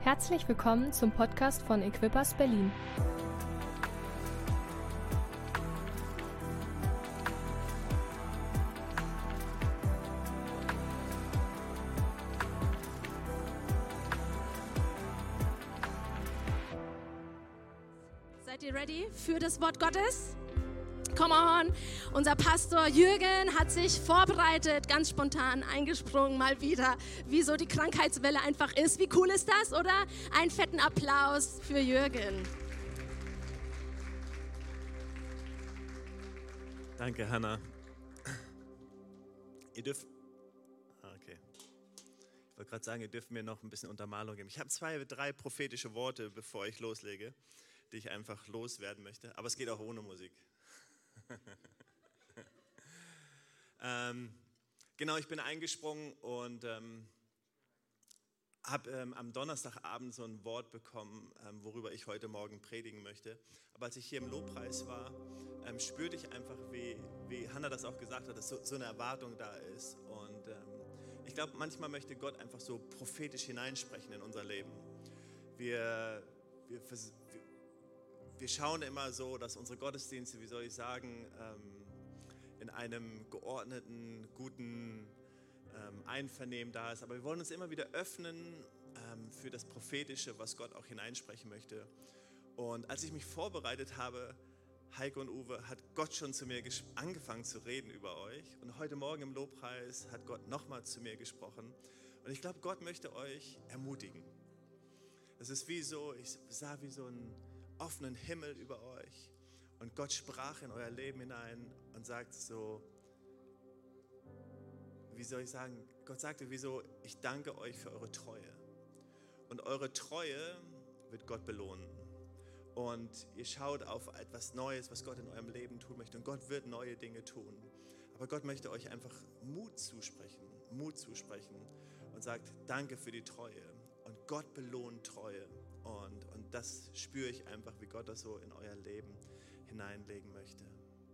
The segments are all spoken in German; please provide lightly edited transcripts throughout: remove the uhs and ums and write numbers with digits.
Herzlich willkommen zum Podcast von Equippers Berlin. Seid ihr ready für das Wort Gottes? Come on! Unser Pastor Jürgen hat sich vorbereitet, ganz spontan eingesprungen mal wieder, wie so die Krankheitswelle einfach ist. Wie cool ist das, oder? Einen fetten Applaus für Jürgen. Danke, Hannah. Ihr dürft... Okay. Ich wollte gerade sagen, ihr dürft mir noch ein bisschen Untermalung geben. Ich habe 2, 3 prophetische Worte, bevor ich loslege, die ich einfach loswerden möchte. Aber es geht auch ohne Musik. Genau, ich bin eingesprungen und habe am Donnerstagabend so ein Wort bekommen, worüber ich heute Morgen predigen möchte. Aber als ich hier im Lobpreis war, spürte ich einfach, wie Hannah das auch gesagt hat, dass so eine Erwartung da ist. Und ich glaube, manchmal möchte Gott einfach so prophetisch hineinsprechen in unser Leben. Wir schauen immer so, dass unsere Gottesdienste, wie soll ich sagen, in einem geordneten, guten Einvernehmen da ist. Aber wir wollen uns immer wieder öffnen für das Prophetische, was Gott auch hineinsprechen möchte. Und als ich mich vorbereitet habe, Heike und Uwe, hat Gott schon zu mir angefangen zu reden über euch. Und heute Morgen im Lobpreis hat Gott nochmal zu mir gesprochen. Und ich glaube, Gott möchte euch ermutigen. Es ist wie so, ich sah wie so einen offenen Himmel über euch. Und Gott sprach in euer Leben hinein und sagt so, wie soll ich sagen, Gott sagte, wieso, ich danke euch für eure Treue. Und eure Treue wird Gott belohnen. Und ihr schaut auf etwas Neues, was Gott in eurem Leben tun möchte. Und Gott wird neue Dinge tun. Aber Gott möchte euch einfach Mut zusprechen und sagt, danke für die Treue. Und Gott belohnt Treue. Und das spüre ich einfach, wie Gott das so in euer Leben hineinlegen möchte.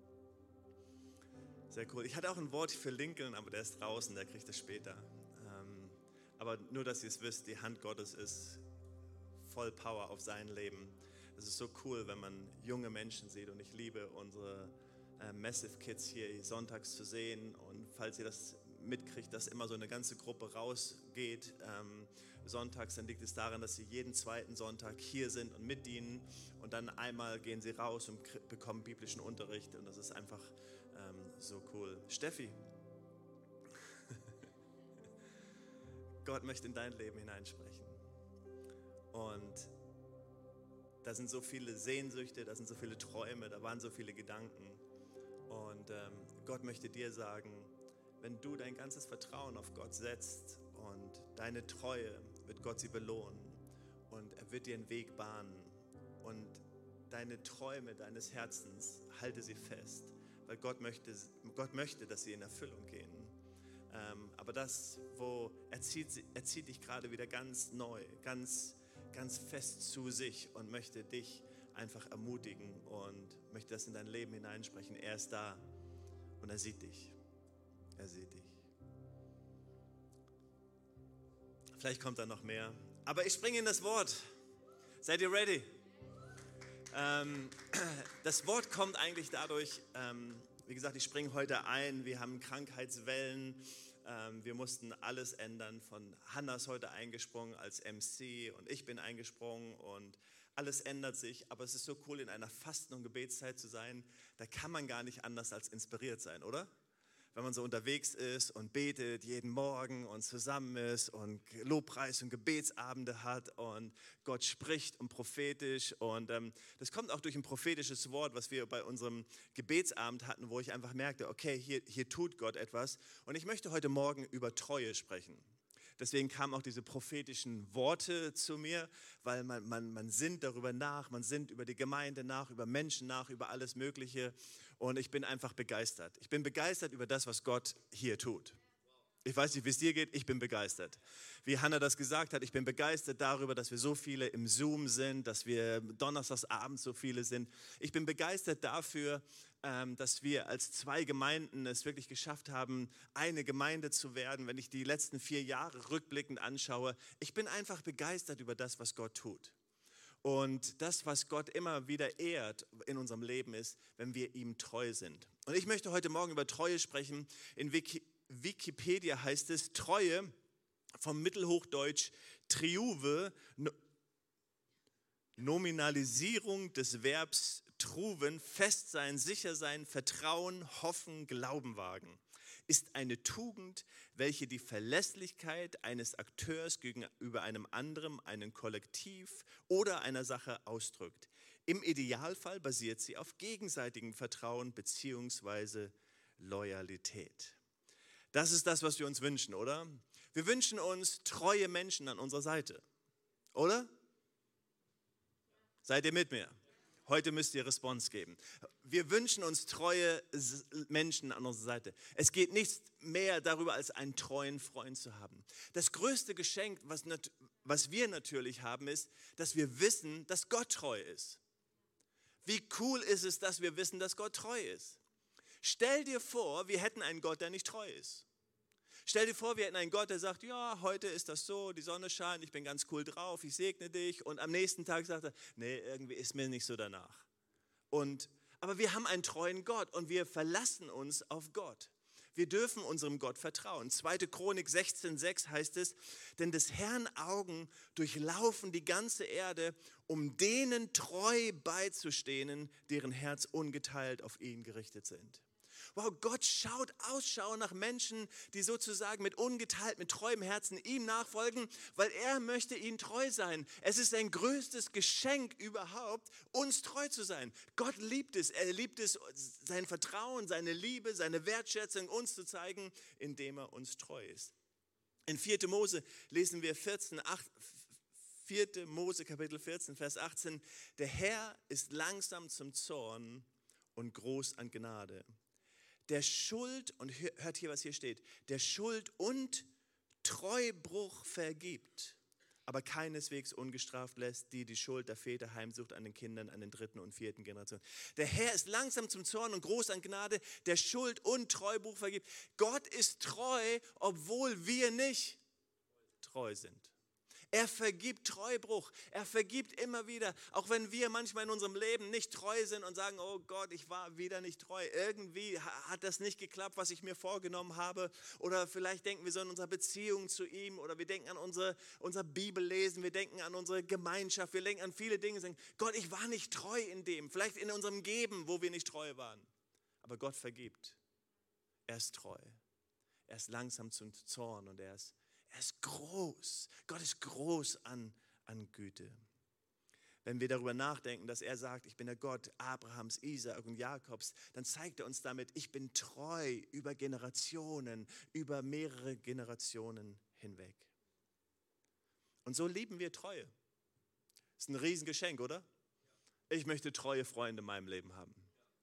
Sehr cool. Ich hatte auch ein Wort für Lincoln, aber der ist draußen, der kriegt es später. Aber nur, dass ihr es wisst, die Hand Gottes ist voll Power auf sein Leben. Es ist so cool, wenn man junge Menschen sieht, und ich liebe unsere Massive Kids hier sonntags zu sehen. Und falls ihr das mitkriegt, dass immer so eine ganze Gruppe rausgeht sonntags, dann liegt es daran, dass sie jeden zweiten Sonntag hier sind und mitdienen. Und dann einmal gehen sie raus und bekommen biblischen Unterricht. Und das ist einfach so cool. Steffi, Gott möchte in dein Leben hineinsprechen. Und da sind so viele Sehnsüchte, da sind so viele Träume, da waren so viele Gedanken. Und Gott möchte dir sagen, wenn du dein ganzes Vertrauen auf Gott setzt und deine Treue, wird Gott sie belohnen. Und er wird dir einen Weg bahnen. Und deine Träume deines Herzens, halte sie fest. Weil Gott möchte, dass sie in Erfüllung gehen. Aber das, er zieht dich gerade wieder ganz neu, ganz fest zu sich und möchte dich einfach ermutigen und möchte das in dein Leben hineinsprechen. Er ist da und er sieht dich. Er sieht dich. Vielleicht kommt da noch mehr. Aber ich springe in das Wort. Seid ihr ready? Das Wort kommt eigentlich dadurch, wie gesagt, ich springe heute ein. Wir haben Krankheitswellen. Wir mussten alles ändern. Von Hannah ist heute eingesprungen als MC und ich bin eingesprungen und alles ändert sich. Aber es ist so cool, in einer Fasten- und Gebetszeit zu sein. Da kann man gar nicht anders als inspiriert sein, oder? Wenn man so unterwegs ist und betet jeden Morgen und zusammen ist und Lobpreis und Gebetsabende hat und Gott spricht und prophetisch. Und das kommt auch durch ein prophetisches Wort, was wir bei unserem Gebetsabend hatten, wo ich einfach merkte, okay, hier tut Gott etwas. Und ich möchte heute Morgen über Treue sprechen. Deswegen kamen auch diese prophetischen Worte zu mir, weil man sinnt darüber nach, man sinnt über die Gemeinde nach, über Menschen nach, über alles Mögliche. Und ich bin einfach begeistert. Ich bin begeistert über das, was Gott hier tut. Ich weiß nicht, wie es dir geht, ich bin begeistert. Wie Hannah das gesagt hat, ich bin begeistert darüber, dass wir so viele im Zoom sind, dass wir donnerstagsabends so viele sind. Ich bin begeistert dafür, dass wir als 2 Gemeinden es wirklich geschafft haben, eine Gemeinde zu werden. Wenn ich die letzten 4 Jahre rückblickend anschaue, ich bin einfach begeistert über das, was Gott tut. Und das, was Gott immer wieder ehrt in unserem Leben ist, wenn wir ihm treu sind. Und ich möchte heute Morgen über Treue sprechen. In Wikipedia heißt es, Treue, vom Mittelhochdeutsch Triuve, Nominalisierung des Verbs truven, fest sein, sicher sein, vertrauen, hoffen, Glauben wagen, ist eine Tugend, welche die Verlässlichkeit eines Akteurs gegenüber einem anderen, einem Kollektiv oder einer Sache ausdrückt. Im Idealfall basiert sie auf gegenseitigem Vertrauen bzw. Loyalität. Das ist das, was wir uns wünschen, oder? Wir wünschen uns treue Menschen an unserer Seite, oder? Seid ihr mit mir? Heute müsst ihr Response geben. Wir wünschen uns treue Menschen an unserer Seite. Es geht nicht mehr darüber, als einen treuen Freund zu haben. Das größte Geschenk, was wir natürlich haben, ist, dass wir wissen, dass Gott treu ist. Wie cool ist es, dass wir wissen, dass Gott treu ist? Stell dir vor, wir hätten einen Gott, der nicht treu ist. Stell dir vor, wir hätten einen Gott, der sagt, ja, heute ist das so, die Sonne scheint, ich bin ganz cool drauf, ich segne dich. Und am nächsten Tag sagt er, nee, irgendwie ist mir nicht so danach. Aber wir haben einen treuen Gott und wir verlassen uns auf Gott. Wir dürfen unserem Gott vertrauen. 2. Chronik 16,6 heißt es, denn des Herrn Augen durchlaufen die ganze Erde, um denen treu beizustehen, deren Herz ungeteilt auf ihn gerichtet sind. Wow, Gott schaut Ausschau nach Menschen, die sozusagen mit ungeteilt, mit treuem Herzen ihm nachfolgen, weil er möchte ihnen treu sein. Es ist sein größtes Geschenk überhaupt, uns treu zu sein. Gott liebt es. Er liebt es, sein Vertrauen, seine Liebe, seine Wertschätzung uns zu zeigen, indem er uns treu ist. In 4. Mose lesen wir 4. Mose Kapitel 14, Vers 18. Der Herr ist langsam zum Zorn und groß an Gnade. Der Schuld, und hört hier, was hier steht, der Schuld und Treubruch vergibt, aber keineswegs ungestraft lässt, die Schuld der Väter heimsucht an den Kindern, an den 3. und 4. Generation. Der Herr ist langsam zum Zorn und groß an Gnade, der Schuld und Treubruch vergibt. Gott ist treu, obwohl wir nicht treu sind. Er vergibt Treubruch, er vergibt immer wieder, auch wenn wir manchmal in unserem Leben nicht treu sind und sagen, oh Gott, ich war wieder nicht treu, irgendwie hat das nicht geklappt, was ich mir vorgenommen habe, oder vielleicht denken wir so an unsere Beziehung zu ihm, oder wir denken an unser Bibellesen, wir denken an unsere Gemeinschaft, wir denken an viele Dinge, sagen, Gott, ich war nicht treu in dem, vielleicht in unserem Geben, wo wir nicht treu waren, aber Gott vergibt, er ist treu, er ist langsam zum Zorn und er ist groß. Gott ist groß an Güte. Wenn wir darüber nachdenken, dass er sagt, ich bin der Gott Abrahams, Isaak und Jakobs, dann zeigt er uns damit, ich bin treu über Generationen, über mehrere Generationen hinweg. Und so lieben wir Treue. Das ist ein Riesengeschenk, oder? Ich möchte treue Freunde in meinem Leben haben.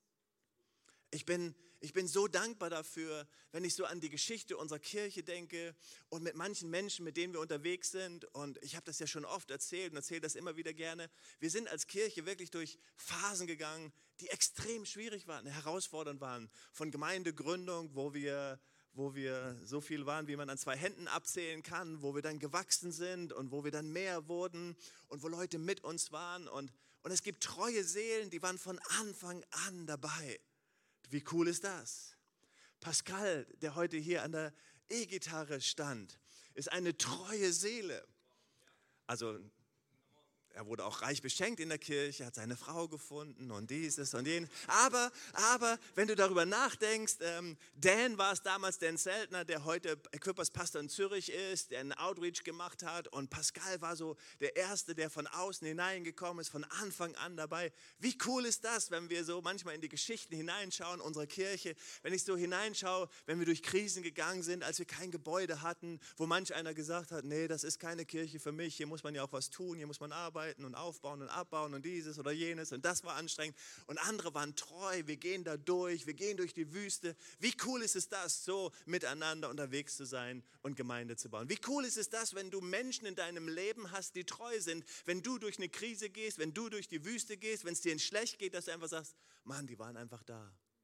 Ich bin so dankbar dafür, wenn ich so an die Geschichte unserer Kirche denke und mit manchen Menschen, mit denen wir unterwegs sind. Und ich habe das ja schon oft erzählt und erzähle das immer wieder gerne. Wir sind als Kirche wirklich durch Phasen gegangen, die extrem schwierig waren, herausfordernd waren. Von Gemeindegründung, wo wir so viel waren, wie man an 2 Händen abzählen kann, wo wir dann gewachsen sind und wo wir dann mehr wurden und wo Leute mit uns waren. Und es gibt treue Seelen, die waren von Anfang an dabei. Wie cool ist das? Pascal, der heute hier an der E-Gitarre stand, ist eine treue Seele. Also er wurde auch reich beschenkt in der Kirche, hat seine Frau gefunden und dieses und jenes. Aber wenn du darüber nachdenkst, Dan war es damals, Dan Zeltner, der heute Equippers Pastor in Zürich ist, der einen Outreach gemacht hat. Und Pascal war so der Erste, der von außen hineingekommen ist, von Anfang an dabei. Wie cool ist das, wenn wir so manchmal in die Geschichten hineinschauen unserer Kirche, wenn ich so hineinschaue, wenn wir durch Krisen gegangen sind, als wir kein Gebäude hatten, wo manch einer gesagt hat, nee, das ist keine Kirche für mich, hier muss man ja auch was tun, hier muss man arbeiten und aufbauen und abbauen und dieses oder jenes und das war anstrengend und andere waren treu, wir gehen da durch, wir gehen durch die Wüste. Wie cool ist es das, so miteinander unterwegs zu sein und Gemeinde zu bauen? Wie cool ist es das, wenn du Menschen in deinem Leben hast, die treu sind, wenn du durch eine Krise gehst, wenn du durch die Wüste gehst, wenn es dir schlecht geht, dass du einfach sagst, Mann, die waren einfach da.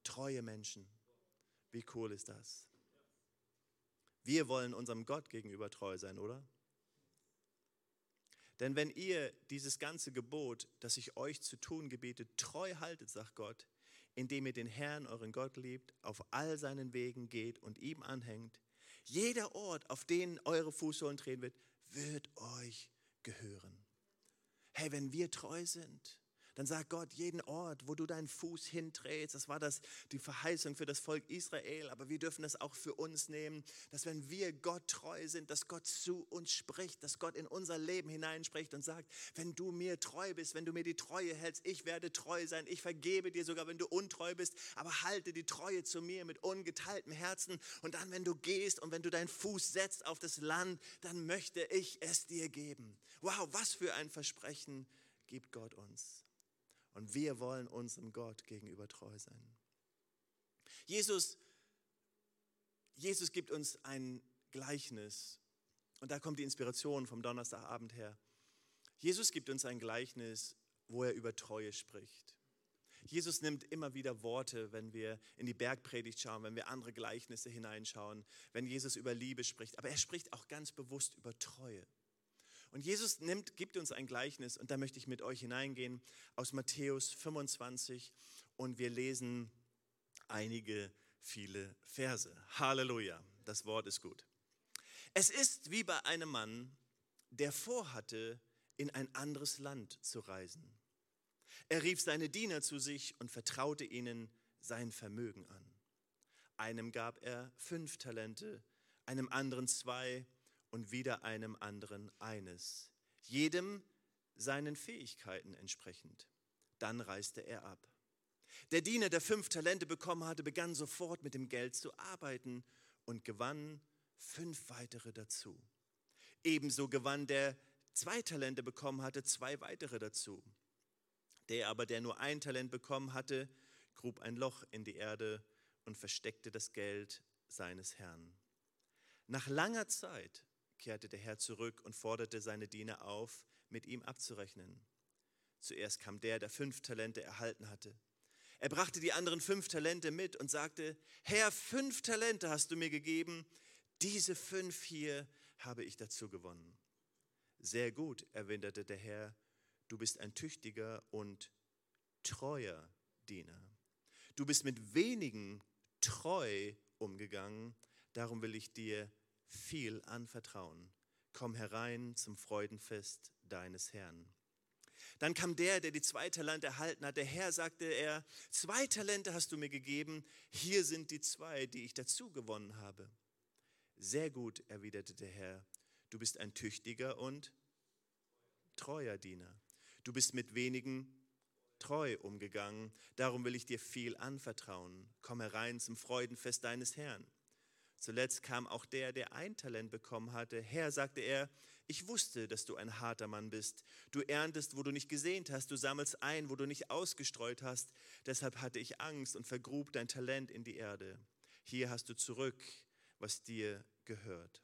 treue Menschen. Wie cool ist das? Wir wollen unserem Gott gegenüber treu sein, oder? Denn wenn ihr dieses ganze Gebot, das ich euch zu tun gebiete, treu haltet, sagt Gott, indem ihr den Herrn, euren Gott liebt, auf all seinen Wegen geht und ihm anhängt, jeder Ort, auf den eure Fußsohlen treten wird euch gehören. Hey, wenn wir treu sind, dann sagt Gott, jeden Ort, wo du deinen Fuß hinträgst, das war die Verheißung für das Volk Israel, aber wir dürfen das auch für uns nehmen, dass wenn wir Gott treu sind, dass Gott zu uns spricht, dass Gott in unser Leben hineinspricht und sagt, wenn du mir treu bist, wenn du mir die Treue hältst, ich werde treu sein, ich vergebe dir sogar, wenn du untreu bist, aber halte die Treue zu mir mit ungeteiltem Herzen und dann, wenn du gehst und wenn du deinen Fuß setzt auf das Land, dann möchte ich es dir geben. Wow, was für ein Versprechen gibt Gott uns. Und wir wollen unserem Gott gegenüber treu sein. Jesus gibt uns ein Gleichnis. Und da kommt die Inspiration vom Donnerstagabend her. Jesus gibt uns ein Gleichnis, wo er über Treue spricht. Jesus nimmt immer wieder Worte, wenn wir in die Bergpredigt schauen, wenn wir andere Gleichnisse hineinschauen, wenn Jesus über Liebe spricht. Aber er spricht auch ganz bewusst über Treue. Und Jesus gibt uns ein Gleichnis und da möchte ich mit euch hineingehen aus Matthäus 25 und wir lesen viele Verse. Halleluja, das Wort ist gut. Es ist wie bei einem Mann, der vorhatte, in ein anderes Land zu reisen. Er rief seine Diener zu sich und vertraute ihnen sein Vermögen an. Einem gab er 5 Talente, einem anderen 2 und wieder einem anderen 1, jedem seinen Fähigkeiten entsprechend. Dann reiste er ab. Der Diener, der 5 Talente bekommen hatte, begann sofort mit dem Geld zu arbeiten und gewann 5 weitere dazu. Ebenso gewann der 2 Talente bekommen hatte, 2 weitere dazu. Der aber, der nur 1 Talent bekommen hatte, grub ein Loch in die Erde und versteckte das Geld seines Herrn. Nach langer Zeit kehrte der Herr zurück und forderte seine Diener auf, mit ihm abzurechnen. Zuerst kam der 5 Talente erhalten hatte. Er brachte die anderen 5 Talente mit und sagte, Herr, 5 Talente hast du mir gegeben, diese 5 hier habe ich dazu gewonnen. Sehr gut, erwiderte der Herr, du bist ein tüchtiger und treuer Diener. Du bist mit wenigen treu umgegangen, darum will ich dir viel anvertrauen. Komm herein zum Freudenfest deines Herrn. Dann kam der die 2 Talente erhalten hat. Der Herr, sagte er, 2 Talente hast du mir gegeben, hier sind die 2, die ich dazu gewonnen habe. Sehr gut, erwiderte der Herr, du bist ein tüchtiger und treuer Diener. Du bist mit wenigen treu umgegangen, darum will ich dir viel anvertrauen. Komm herein zum Freudenfest deines Herrn. Zuletzt kam auch der 1 Talent bekommen hatte. Herr, sagte er, ich wusste, dass du ein harter Mann bist. Du erntest, wo du nicht gesät hast, du sammelst ein, wo du nicht ausgestreut hast. Deshalb hatte ich Angst und vergrub dein Talent in die Erde. Hier hast du zurück, was dir gehört.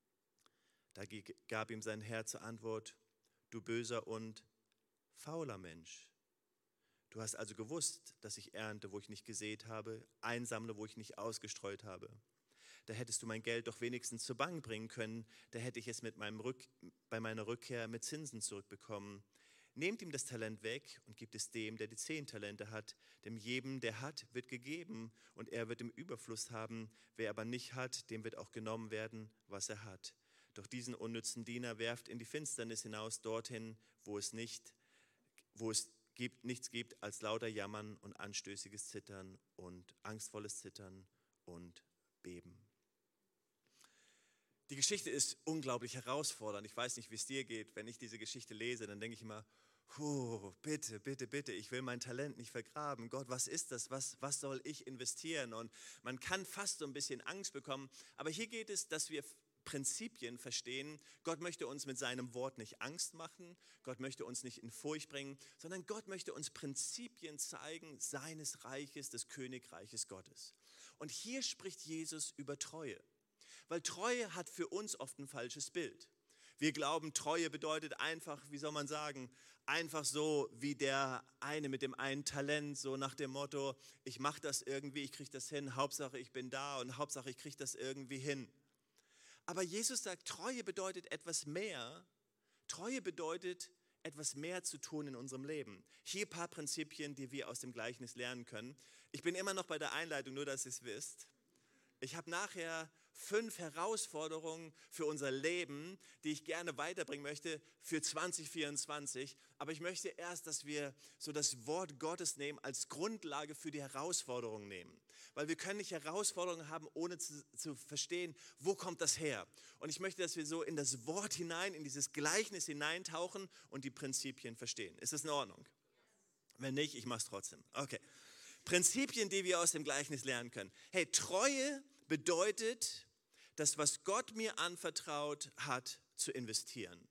Da gab ihm sein Herr zur Antwort, du böser und fauler Mensch. Du hast also gewusst, dass ich ernte, wo ich nicht gesät habe, einsammle, wo ich nicht ausgestreut habe. Da hättest du mein Geld doch wenigstens zur Bank bringen können, da hätte ich es bei meiner Rückkehr mit Zinsen zurückbekommen. Nehmt ihm das Talent weg und gebt es dem, der die 10 Talente hat. Dem jedem, der hat, wird gegeben und er wird im Überfluss haben. Wer aber nicht hat, dem wird auch genommen werden, was er hat. Doch diesen unnützen Diener werft in die Finsternis hinaus, dorthin, wo es nichts gibt als lauter Jammern und anstößiges Zittern und angstvolles Zittern und Beben. Die Geschichte ist unglaublich herausfordernd. Ich weiß nicht, wie es dir geht. Wenn ich diese Geschichte lese, dann denke ich immer, bitte, bitte, bitte, ich will mein Talent nicht vergraben. Gott, was ist das? Was soll ich investieren? Und man kann fast so ein bisschen Angst bekommen. Aber hier geht es, dass wir Prinzipien verstehen. Gott möchte uns mit seinem Wort nicht Angst machen. Gott möchte uns nicht in Furcht bringen, sondern Gott möchte uns Prinzipien zeigen seines Reiches, des Königreiches Gottes. Und hier spricht Jesus über Treue. Weil Treue hat für uns oft ein falsches Bild. Wir glauben, Treue bedeutet einfach, wie soll man sagen, einfach so wie der eine mit dem einen Talent, so nach dem Motto, ich mache das irgendwie, ich kriege das hin, Hauptsache ich bin da und Hauptsache ich kriege das irgendwie hin. Aber Jesus sagt, Treue bedeutet etwas mehr. Treue bedeutet, etwas mehr zu tun in unserem Leben. Hier ein paar Prinzipien, die wir aus dem Gleichnis lernen können. Ich bin immer noch bei der Einleitung, nur dass ihr es wisst. Ich habe nachher 5 Herausforderungen für unser Leben, die ich gerne weiterbringen möchte für 2024. Aber ich möchte erst, dass wir so das Wort Gottes nehmen, als Grundlage für die Herausforderungen nehmen. Weil wir können nicht Herausforderungen haben, ohne zu verstehen, wo kommt das her. Und ich möchte, dass wir so in das Wort hinein, in dieses Gleichnis hineintauchen und die Prinzipien verstehen. Ist das in Ordnung? Wenn nicht, ich mache es trotzdem. Okay. Prinzipien, die wir aus dem Gleichnis lernen können. Hey, Treue bedeutet, das, was Gott mir anvertraut hat, zu investieren.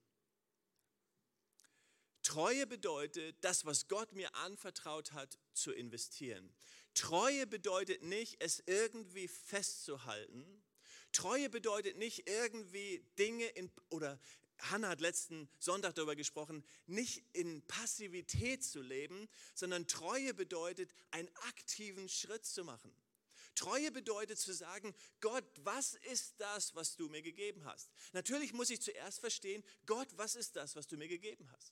Treue bedeutet, das, was Gott mir anvertraut hat, zu investieren. Treue bedeutet nicht, es irgendwie festzuhalten. Treue bedeutet nicht irgendwie Dinge oder Hannah hat letzten Sonntag darüber gesprochen, nicht in Passivität zu leben, sondern Treue bedeutet, einen aktiven Schritt zu machen. Treue bedeutet zu sagen, Gott, was ist das, was du mir gegeben hast? Natürlich muss ich zuerst verstehen, Gott, was ist das, was du mir gegeben hast?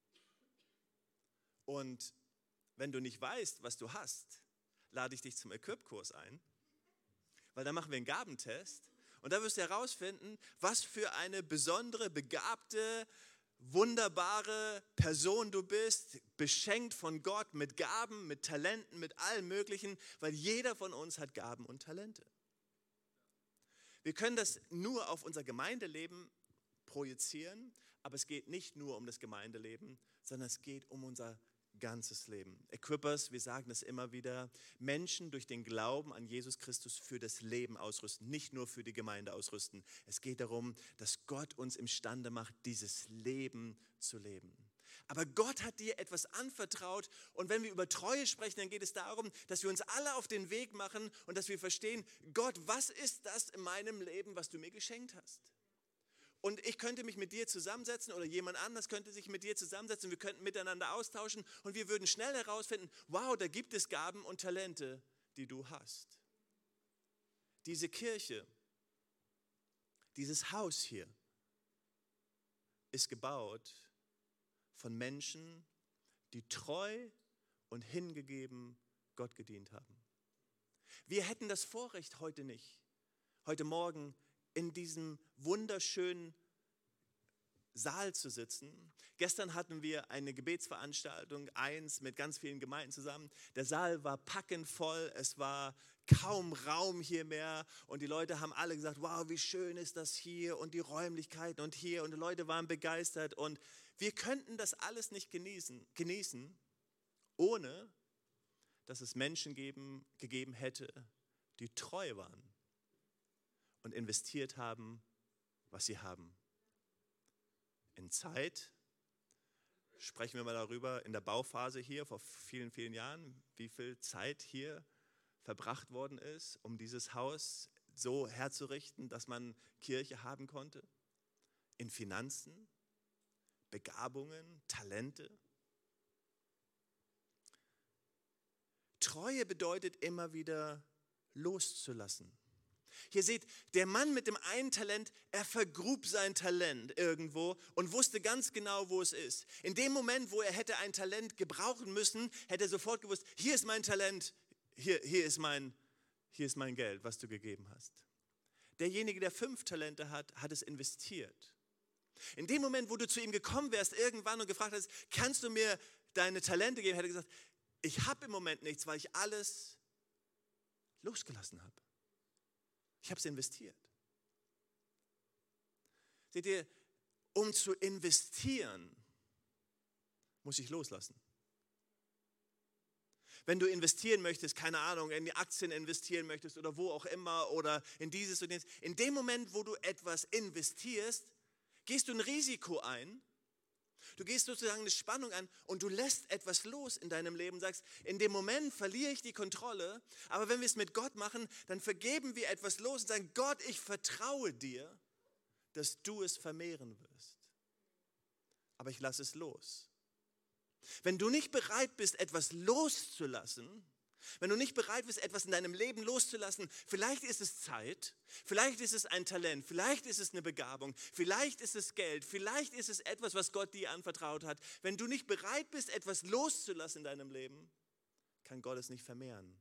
Und wenn du nicht weißt, was du hast, lade ich dich zum Equip-Kurs ein, weil da machen wir einen Gabentest. Und da wirst du herausfinden, was für eine besondere, begabte, wunderbare Person du bist, beschenkt von Gott mit Gaben, mit Talenten, mit allem Möglichen, weil jeder von uns hat Gaben und Talente. Wir können das nur auf unser Gemeindeleben projizieren, aber es geht nicht nur um das Gemeindeleben, sondern es geht um unser ganzes Leben. Equippers, wir sagen das immer wieder, Menschen durch den Glauben an Jesus Christus für das Leben ausrüsten, nicht nur für die Gemeinde ausrüsten. Es geht darum, dass Gott uns imstande macht, dieses Leben zu leben. Aber Gott hat dir etwas anvertraut und wenn wir über Treue sprechen, dann geht es darum, dass wir uns alle auf den Weg machen und dass wir verstehen, Gott, was ist das in meinem Leben, was du mir geschenkt hast? Und ich könnte mich mit dir zusammensetzen oder jemand anders könnte sich mit dir zusammensetzen. Wir könnten miteinander austauschen und wir würden schnell herausfinden, wow, da gibt es Gaben und Talente, die du hast. Diese Kirche, dieses Haus hier ist gebaut von Menschen, die treu und hingegeben Gott gedient haben. Wir hätten das Vorrecht heute nicht, heute Morgen in diesem wunderschönen Saal zu sitzen. Gestern hatten wir eine Gebetsveranstaltung, mit ganz vielen Gemeinden zusammen. Der Saal war packend voll, es war kaum Raum hier mehr und die Leute haben alle gesagt, wow, wie schön ist das hier und die Räumlichkeiten und hier und die Leute waren begeistert und wir könnten das alles nicht genießen, ohne dass es Menschen gegeben hätte, die treu waren und investiert haben, was sie haben. In Zeit, sprechen wir mal darüber, in der Bauphase hier vor vielen, vielen Jahren, wie viel Zeit hier verbracht worden ist, um dieses Haus so herzurichten, dass man Kirche haben konnte. In Finanzen, Begabungen, Talente. Treue bedeutet immer wieder loszulassen. Hier seht, der Mann mit dem einen Talent, er vergrub sein Talent irgendwo und wusste ganz genau, wo es ist. In dem Moment, wo er hätte ein Talent gebrauchen müssen, hätte er sofort gewusst, hier ist mein Talent, hier ist mein Geld, was du gegeben hast. Derjenige, der 5 Talente hat, hat es investiert. In dem Moment, wo du zu ihm gekommen wärst irgendwann und gefragt hast, kannst du mir deine Talente geben, hätte er gesagt, ich habe im Moment nichts, weil ich alles losgelassen habe. Ich habe es investiert. Seht ihr, um zu investieren, muss ich loslassen. Wenn du investieren möchtest, keine Ahnung, in die Aktien investieren möchtest oder wo auch immer oder in dieses und jenes, in dem Moment, wo du etwas investierst, gehst du ein Risiko ein. Du gehst sozusagen eine Spannung an und du lässt etwas los in deinem Leben, sagst, in dem Moment verliere ich die Kontrolle, aber wenn wir es mit Gott machen, dann vergeben wir etwas los und sagen, Gott, ich vertraue dir, dass du es vermehren wirst. Aber ich lasse es los. Wenn du nicht bereit bist, etwas loszulassen, wenn du nicht bereit bist, etwas in deinem Leben loszulassen, vielleicht ist es Zeit, vielleicht ist es ein Talent, vielleicht ist es eine Begabung, vielleicht ist es Geld, vielleicht ist es etwas, was Gott dir anvertraut hat. Wenn du nicht bereit bist, etwas loszulassen in deinem Leben, kann Gott es nicht vermehren.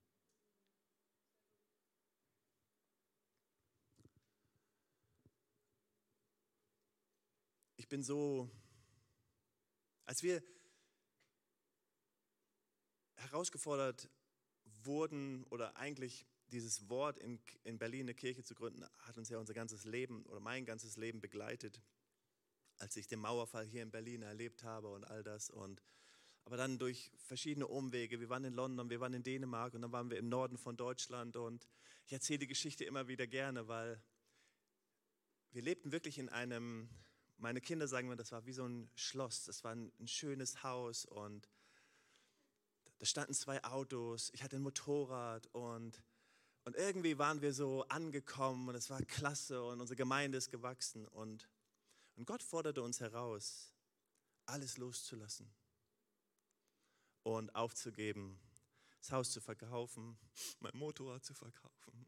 Ich bin so, als wir herausgefordert wurden oder eigentlich dieses Wort in Berlin eine Kirche zu gründen, hat uns ja unser ganzes Leben oder mein ganzes Leben begleitet, als ich den Mauerfall hier in Berlin erlebt habe und all das. Aber dann durch verschiedene Umwege, wir waren in London, wir waren in Dänemark und dann waren wir im Norden von Deutschland und ich erzähle die Geschichte immer wieder gerne, weil wir lebten wirklich in einem, meine Kinder sagen mir, das war wie so ein Schloss, das war ein schönes Haus und da standen 2 Autos, ich hatte ein Motorrad und irgendwie waren wir so angekommen und es war klasse und unsere Gemeinde ist gewachsen und Gott forderte uns heraus, alles loszulassen und aufzugeben, das Haus zu verkaufen, mein Motorrad zu verkaufen.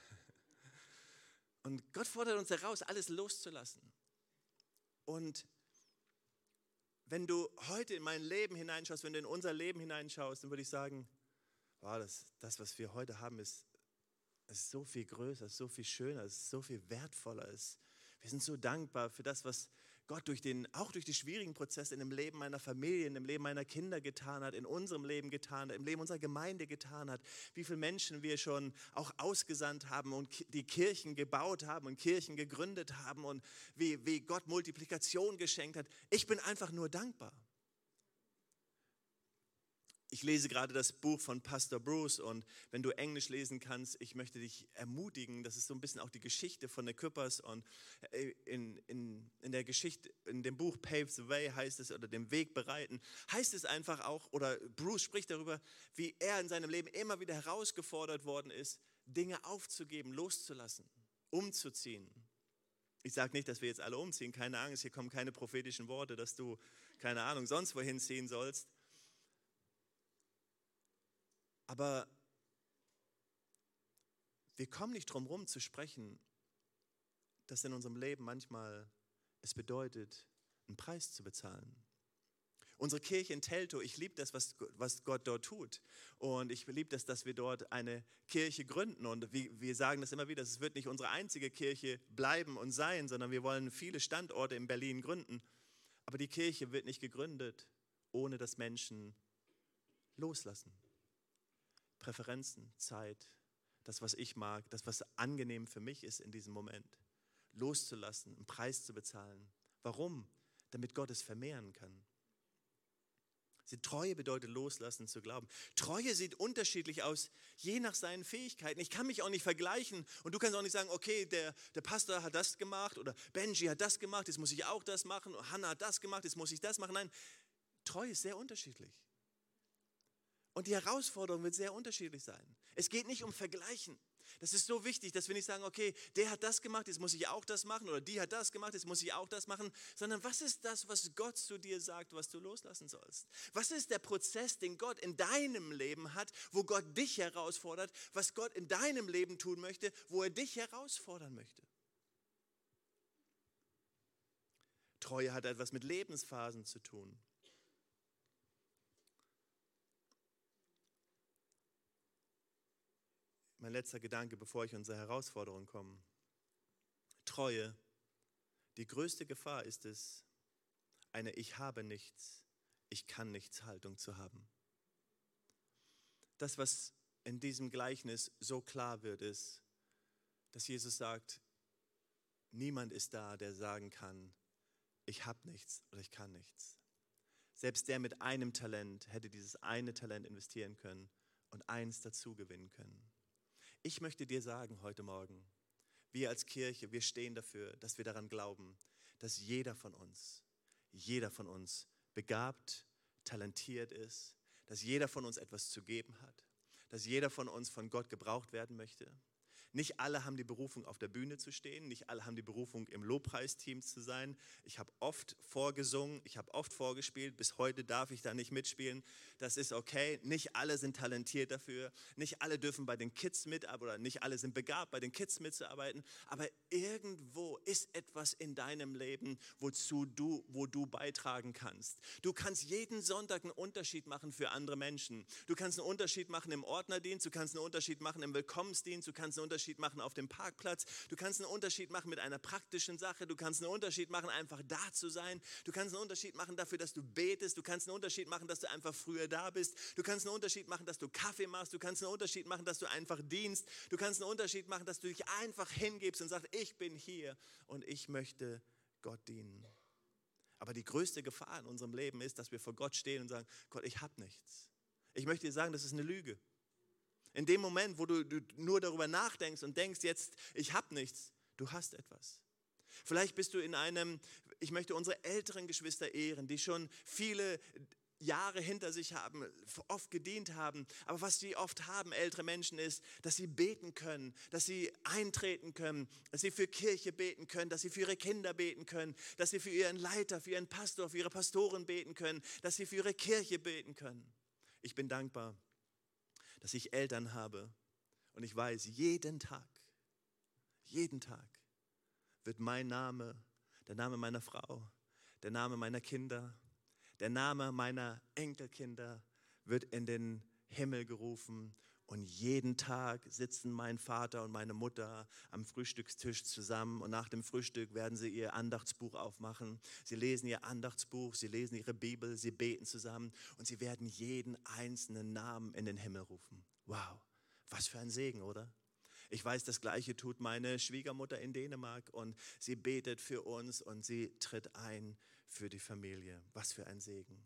Und Gott fordert uns heraus, alles loszulassen. Und wenn du heute in mein Leben hineinschaust, wenn du in unser Leben hineinschaust, dann würde ich sagen, wow, das, was wir heute haben, ist so viel größer, ist so viel schöner, ist so viel wertvoller. Wir sind so dankbar für das, was Gott auch durch die schwierigen Prozesse in dem Leben meiner Familie, in dem Leben meiner Kinder getan hat, in unserem Leben getan hat, im Leben unserer Gemeinde getan hat, wie viele Menschen wir schon auch ausgesandt haben und die Kirchen gebaut haben und Kirchen gegründet haben und wie Gott Multiplikation geschenkt hat. Ich bin einfach nur dankbar. Ich lese gerade das Buch von Pastor Bruce und wenn du Englisch lesen kannst, ich möchte dich ermutigen, das ist so ein bisschen auch die Geschichte von Equippers und in der Geschichte, in dem Buch Pave the Way heißt es, oder den Weg bereiten, heißt es einfach auch, oder Bruce spricht darüber, wie er in seinem Leben immer wieder herausgefordert worden ist, Dinge aufzugeben, loszulassen, umzuziehen. Ich sage nicht, dass wir jetzt alle umziehen, keine Angst, hier kommen keine prophetischen Worte, dass du, keine Ahnung, sonst wohin ziehen sollst. Aber wir kommen nicht drum herum zu sprechen, dass in unserem Leben manchmal es bedeutet, einen Preis zu bezahlen. Unsere Kirche in Teltow, ich liebe das, was Gott dort tut. Und ich liebe das, dass wir dort eine Kirche gründen. Und wir sagen das immer wieder, es wird nicht unsere einzige Kirche bleiben und sein, sondern wir wollen viele Standorte in Berlin gründen. Aber die Kirche wird nicht gegründet, ohne dass Menschen loslassen. Präferenzen, Zeit, das, was ich mag, das, was angenehm für mich ist in diesem Moment, loszulassen, einen Preis zu bezahlen. Warum? Damit Gott es vermehren kann. Treue bedeutet loslassen, zu glauben. Treue sieht unterschiedlich aus, je nach seinen Fähigkeiten. Ich kann mich auch nicht vergleichen und du kannst auch nicht sagen, okay, der Pastor hat das gemacht oder Benji hat das gemacht, jetzt muss ich auch das machen, Hannah hat das gemacht, jetzt muss ich das machen. Nein, Treue ist sehr unterschiedlich. Und die Herausforderung wird sehr unterschiedlich sein. Es geht nicht um Vergleichen. Das ist so wichtig, dass wir nicht sagen, okay, der hat das gemacht, jetzt muss ich auch das machen oder die hat das gemacht, jetzt muss ich auch das machen, sondern was ist das, was Gott zu dir sagt, was du loslassen sollst? Was ist der Prozess, den Gott in deinem Leben hat, wo Gott dich herausfordert, was Gott in deinem Leben tun möchte, wo er dich herausfordern möchte? Treue hat etwas mit Lebensphasen zu tun. Mein letzter Gedanke, bevor ich unsere Herausforderung komme. Treue, die größte Gefahr ist es, eine Ich habe nichts, ich kann nichts Haltung zu haben. Das, was in diesem Gleichnis so klar wird, ist, dass Jesus sagt, niemand ist da, der sagen kann, ich habe nichts oder ich kann nichts. Selbst der mit einem Talent hätte dieses eine Talent investieren können und eins dazu gewinnen können. Ich möchte dir sagen heute Morgen, wir als Kirche, wir stehen dafür, dass wir daran glauben, dass jeder von uns begabt, talentiert ist, dass jeder von uns etwas zu geben hat, dass jeder von uns von Gott gebraucht werden möchte, Nicht alle haben die Berufung, auf der Bühne zu stehen. Nicht alle haben die Berufung, im Lobpreisteam zu sein. Ich habe oft vorgesungen, ich habe oft vorgespielt. Bis heute darf ich da nicht mitspielen. Das ist okay. Nicht alle sind talentiert dafür. Nicht alle dürfen bei den Kids mitarbeiten oder nicht alle sind begabt, bei den Kids mitzuarbeiten. Aber irgendwo ist etwas in deinem Leben, wo du beitragen kannst. Du kannst jeden Sonntag einen Unterschied machen für andere Menschen. Du kannst einen Unterschied machen im Ordnerdienst, du kannst einen Unterschied machen im Willkommensdienst, du kannst einen Unterschied machen auf dem Parkplatz, du kannst einen Unterschied machen mit einer praktischen Sache, du kannst einen Unterschied machen, einfach da zu sein, du kannst einen Unterschied machen dafür, dass du betest, du kannst einen Unterschied machen, dass du einfach früher da bist, du kannst einen Unterschied machen, dass du Kaffee machst, du kannst einen Unterschied machen, dass du einfach dienst, du kannst einen Unterschied machen, dass du dich einfach hingibst und sagst, ich bin hier und ich möchte Gott dienen. Aber die größte Gefahr in unserem Leben ist, dass wir vor Gott stehen und sagen, Gott, ich habe nichts. Ich möchte dir sagen, das ist eine Lüge. In dem Moment, wo du nur darüber nachdenkst und denkst, jetzt, ich habe nichts, du hast etwas. Vielleicht bist du ich möchte unsere älteren Geschwister ehren, die schon viele Jahre hinter sich haben, oft gedient haben. Aber was sie oft haben, ältere Menschen, ist, dass sie beten können, dass sie eintreten können, dass sie für Kirche beten können, dass sie für ihre Kinder beten können, dass sie für ihren Leiter, für ihren Pastor, für ihre Pastoren beten können, dass sie für ihre Kirche beten können. Ich bin dankbar, dass ich Eltern habe und ich weiß, jeden Tag wird mein Name, der Name meiner Frau, der Name meiner Kinder, der Name meiner Enkelkinder wird in den Himmel gerufen und jeden Tag sitzen mein Vater und meine Mutter am Frühstückstisch zusammen und nach dem Frühstück werden sie ihr Andachtsbuch aufmachen. Sie lesen ihr Andachtsbuch, sie lesen ihre Bibel, sie beten zusammen und sie werden jeden einzelnen Namen in den Himmel rufen. Wow, was für ein Segen, oder? Ich weiß, das Gleiche tut meine Schwiegermutter in Dänemark und sie betet für uns und sie tritt ein für die Familie. Was für ein Segen.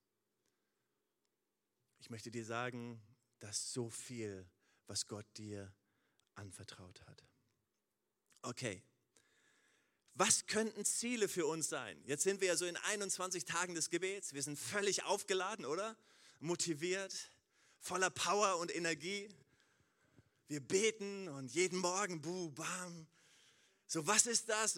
Ich möchte dir sagen, dass so viel, was Gott dir anvertraut hat. Okay, was könnten Ziele für uns sein? Jetzt sind wir ja so in 21 Tagen des Gebets. Wir sind völlig aufgeladen, oder? Motiviert, voller Power und Energie. Wir beten und jeden Morgen, bam. So, was ist das,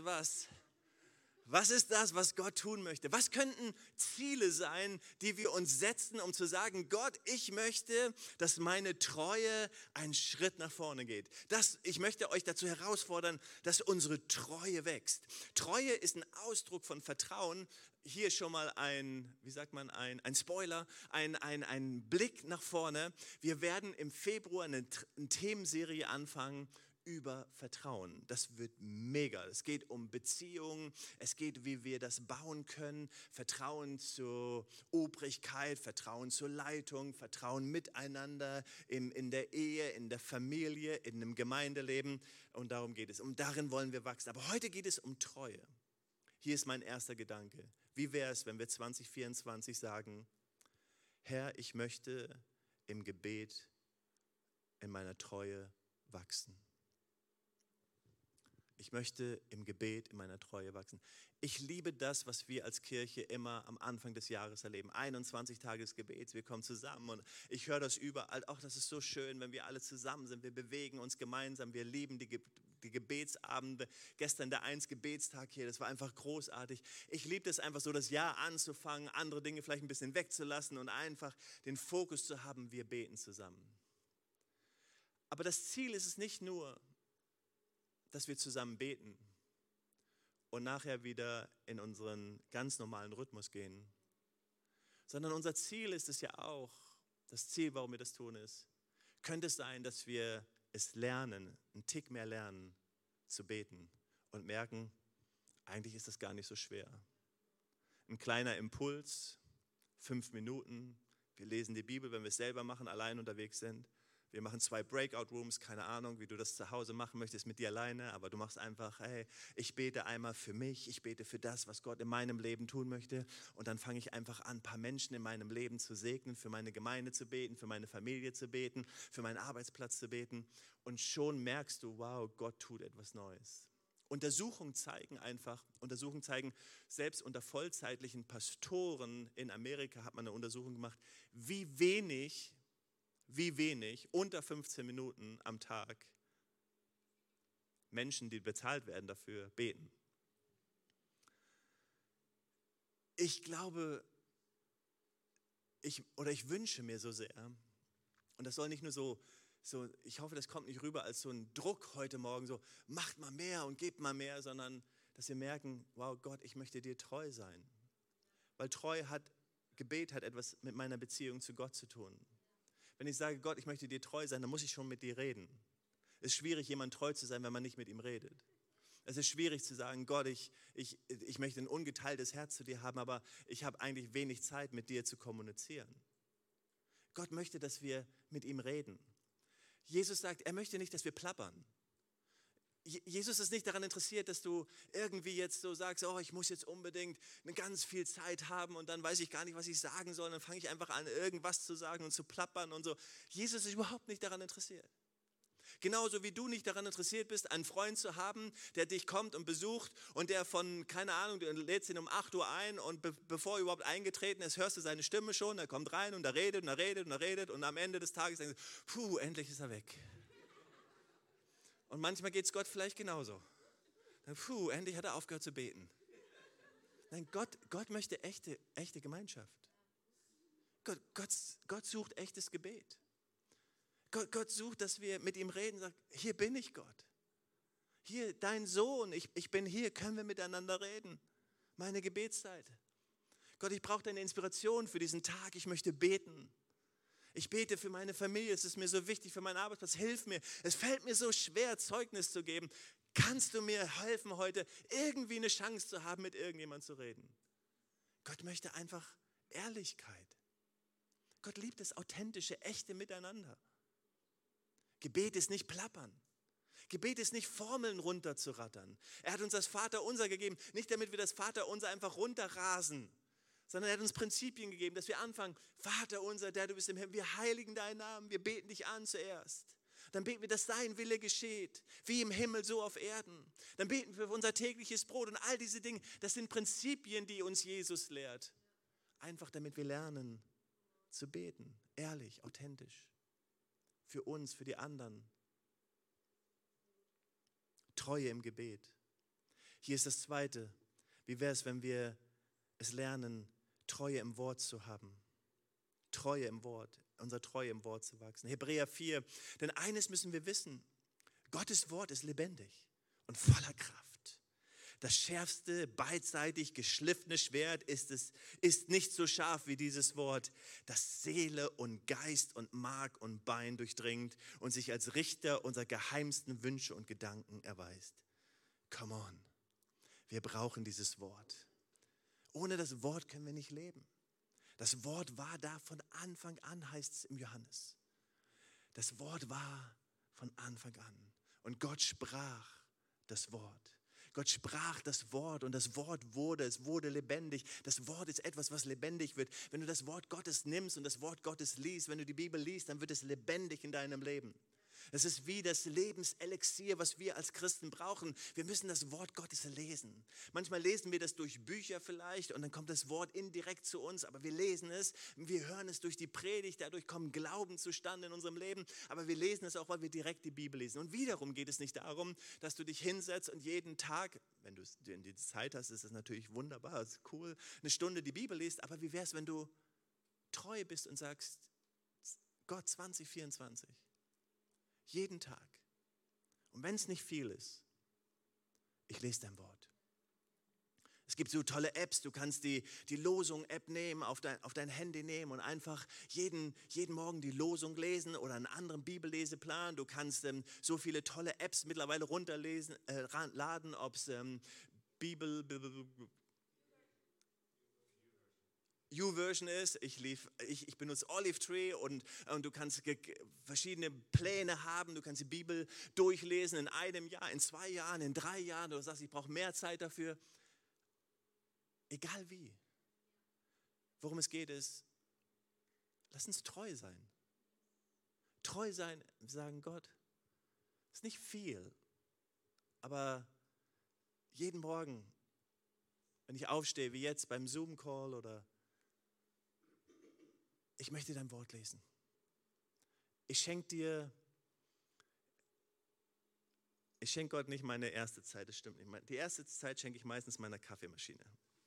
was Gott tun möchte? Was könnten Ziele sein, die wir uns setzen, um zu sagen, Gott, ich möchte, dass meine Treue einen Schritt nach vorne geht. Ich möchte euch dazu herausfordern, dass unsere Treue wächst. Treue ist ein Ausdruck von Vertrauen. Hier schon mal ein Spoiler, ein Blick nach vorne. Wir werden im Februar eine Themenserie anfangen über Vertrauen. Das wird mega. Es geht um Beziehungen, es geht, wie wir das bauen können. Vertrauen zur Obrigkeit, Vertrauen zur Leitung, Vertrauen miteinander in der Ehe, in der Familie, in einem Gemeindeleben. Und darum geht es. Und darin wollen wir wachsen. Aber heute geht es um Treue. Hier ist mein erster Gedanke. Wie wäre es, wenn wir 2024 sagen, Herr, ich möchte im Gebet, in meiner Treue wachsen. Ich möchte im Gebet, in meiner Treue wachsen. Ich liebe das, was wir als Kirche immer am Anfang des Jahres erleben. 21 Tage des Gebets, wir kommen zusammen und ich höre das überall. Auch das ist so schön, wenn wir alle zusammen sind. Wir bewegen uns gemeinsam, wir lieben die Gebetsabende. Gestern der 1-Gebetstag hier, das war einfach großartig. Ich liebe es einfach so, das Jahr anzufangen, andere Dinge vielleicht ein bisschen wegzulassen und einfach den Fokus zu haben, wir beten zusammen. Aber das Ziel ist es nicht nur, dass wir zusammen beten und nachher wieder in unseren ganz normalen Rhythmus gehen, sondern unser Ziel ist es ja auch, das Ziel, warum wir das tun, ist, könnte es sein, dass wir es lernen, einen Tick mehr lernen zu beten und merken, eigentlich ist das gar nicht so schwer. Ein kleiner Impuls, 5 Minuten, wir lesen die Bibel, wenn wir es selber machen, allein unterwegs sind. Wir machen 2 Breakout-Rooms, keine Ahnung, wie du das zu Hause machen möchtest mit dir alleine, aber du machst einfach, hey, ich bete einmal für mich, ich bete für das, was Gott in meinem Leben tun möchte und dann fange ich einfach an, ein paar Menschen in meinem Leben zu segnen, für meine Gemeinde zu beten, für meine Familie zu beten, für meinen Arbeitsplatz zu beten und schon merkst du, wow, Gott tut etwas Neues. Untersuchungen zeigen, selbst unter vollzeitlichen Pastoren in Amerika hat man eine Untersuchung gemacht, wie wenig unter 15 Minuten am Tag Menschen, die bezahlt werden dafür, beten. Ich glaube, ich wünsche mir so sehr, und das soll nicht nur so, ich hoffe, das kommt nicht rüber als so ein Druck heute Morgen, so macht mal mehr und gebt mal mehr, sondern dass wir merken, wow Gott, ich möchte dir treu sein. Weil Gebet hat etwas mit meiner Beziehung zu Gott zu tun. Wenn ich sage, Gott, ich möchte dir treu sein, dann muss ich schon mit dir reden. Es ist schwierig, jemandem treu zu sein, wenn man nicht mit ihm redet. Es ist schwierig zu sagen, Gott, ich möchte ein ungeteiltes Herz zu dir haben, aber ich habe eigentlich wenig Zeit, mit dir zu kommunizieren. Gott möchte, dass wir mit ihm reden. Jesus sagt, er möchte nicht, dass wir plappern. Jesus ist nicht daran interessiert, dass du irgendwie jetzt so sagst, oh, ich muss jetzt unbedingt ganz viel Zeit haben und dann weiß ich gar nicht, was ich sagen soll. Dann fange ich einfach an, irgendwas zu sagen und zu plappern und so. Jesus ist überhaupt nicht daran interessiert. Genauso wie du nicht daran interessiert bist, einen Freund zu haben, der dich kommt und besucht und der von, keine Ahnung, du lädst ihn um 8 Uhr ein und bevor er überhaupt eingetreten ist, hörst du seine Stimme schon, er kommt rein und er redet und er redet und er redet und am Ende des Tages denkst du, puh, endlich ist er weg. Und manchmal geht es Gott vielleicht genauso. Puh, endlich hat er aufgehört zu beten. Nein, Gott möchte echte Gemeinschaft. Gott sucht echtes Gebet. Gott sucht, dass wir mit ihm reden und sagen, hier bin ich Gott. Hier, dein Sohn, ich bin hier, können wir miteinander reden. Meine Gebetszeit. Gott, ich brauche deine Inspiration für diesen Tag, ich möchte beten. Ich bete für meine Familie, es ist mir so wichtig, für meinen Arbeitsplatz, hilf mir. Es fällt mir so schwer, Zeugnis zu geben. Kannst du mir helfen, heute irgendwie eine Chance zu haben, mit irgendjemandem zu reden? Gott möchte einfach Ehrlichkeit. Gott liebt das authentische, echte Miteinander. Gebet ist nicht plappern. Gebet ist nicht Formeln runterzurattern. Er hat uns das Vaterunser gegeben, nicht damit wir das Vaterunser einfach runterrasen, sondern er hat uns Prinzipien gegeben, dass wir anfangen, Vater unser, der du bist im Himmel, wir heiligen deinen Namen, wir beten dich an zuerst. Dann beten wir, dass dein Wille geschieht, wie im Himmel, so auf Erden. Dann beten wir für unser tägliches Brot und all diese Dinge, das sind Prinzipien, die uns Jesus lehrt. Einfach damit wir lernen zu beten, ehrlich, authentisch. Für uns, für die anderen. Treue im Gebet. Hier ist das Zweite. Wie wäre es, wenn wir es lernen, Treue im Wort zu haben? Treue im Wort, unser Treue im Wort zu wachsen. Hebräer 4, denn eines müssen wir wissen, Gottes Wort ist lebendig und voller Kraft. Das schärfste, beidseitig geschliffene Schwert ist nicht so scharf wie dieses Wort, das Seele und Geist und Mark und Bein durchdringt und sich als Richter unserer geheimsten Wünsche und Gedanken erweist. Come on, wir brauchen dieses Wort. Ohne das Wort können wir nicht leben. Das Wort war da von Anfang an, heißt es im Johannes. Das Wort war von Anfang an. Und Gott sprach das Wort. Gott sprach das Wort und das Wort es wurde lebendig. Das Wort ist etwas, was lebendig wird. Wenn du das Wort Gottes nimmst und das Wort Gottes liest, wenn du die Bibel liest, dann wird es lebendig in deinem Leben. Es ist wie das Lebenselixier, was wir als Christen brauchen. Wir müssen das Wort Gottes lesen. Manchmal lesen wir das durch Bücher vielleicht und dann kommt das Wort indirekt zu uns, aber wir lesen es, wir hören es durch die Predigt, dadurch kommt Glauben zustande in unserem Leben, aber wir lesen es auch, weil wir direkt die Bibel lesen. Und wiederum geht es nicht darum, dass du dich hinsetzt und jeden Tag, wenn du die Zeit hast, ist das natürlich wunderbar, ist cool, eine Stunde die Bibel liest, aber wie wäre es, wenn du treu bist und sagst, Gott 2024, jeden Tag. Und wenn es nicht viel ist, ich lese dein Wort. Es gibt so tolle Apps, du kannst die Losung-App nehmen, auf dein Handy nehmen und einfach jeden Morgen die Losung lesen oder einen anderen Bibelleseplan. Du kannst so viele tolle Apps mittlerweile runterladen, ob es YouVersion ist, ich benutze Olive Tree und du kannst verschiedene Pläne haben, du kannst die Bibel durchlesen in einem Jahr, in 2 Jahren, in 3 Jahren, du sagst, ich brauche mehr Zeit dafür. Egal wie. Worum es geht ist, lass uns treu sein. Treu sein, wir sagen Gott, ist nicht viel, aber jeden Morgen, wenn ich aufstehe, wie jetzt beim Zoom-Call oder ich möchte dein Wort lesen. Ich schenke dir Ich schenke Gott nicht meine erste Zeit, das stimmt nicht. Die erste Zeit schenke ich meistens meiner Kaffeemaschine.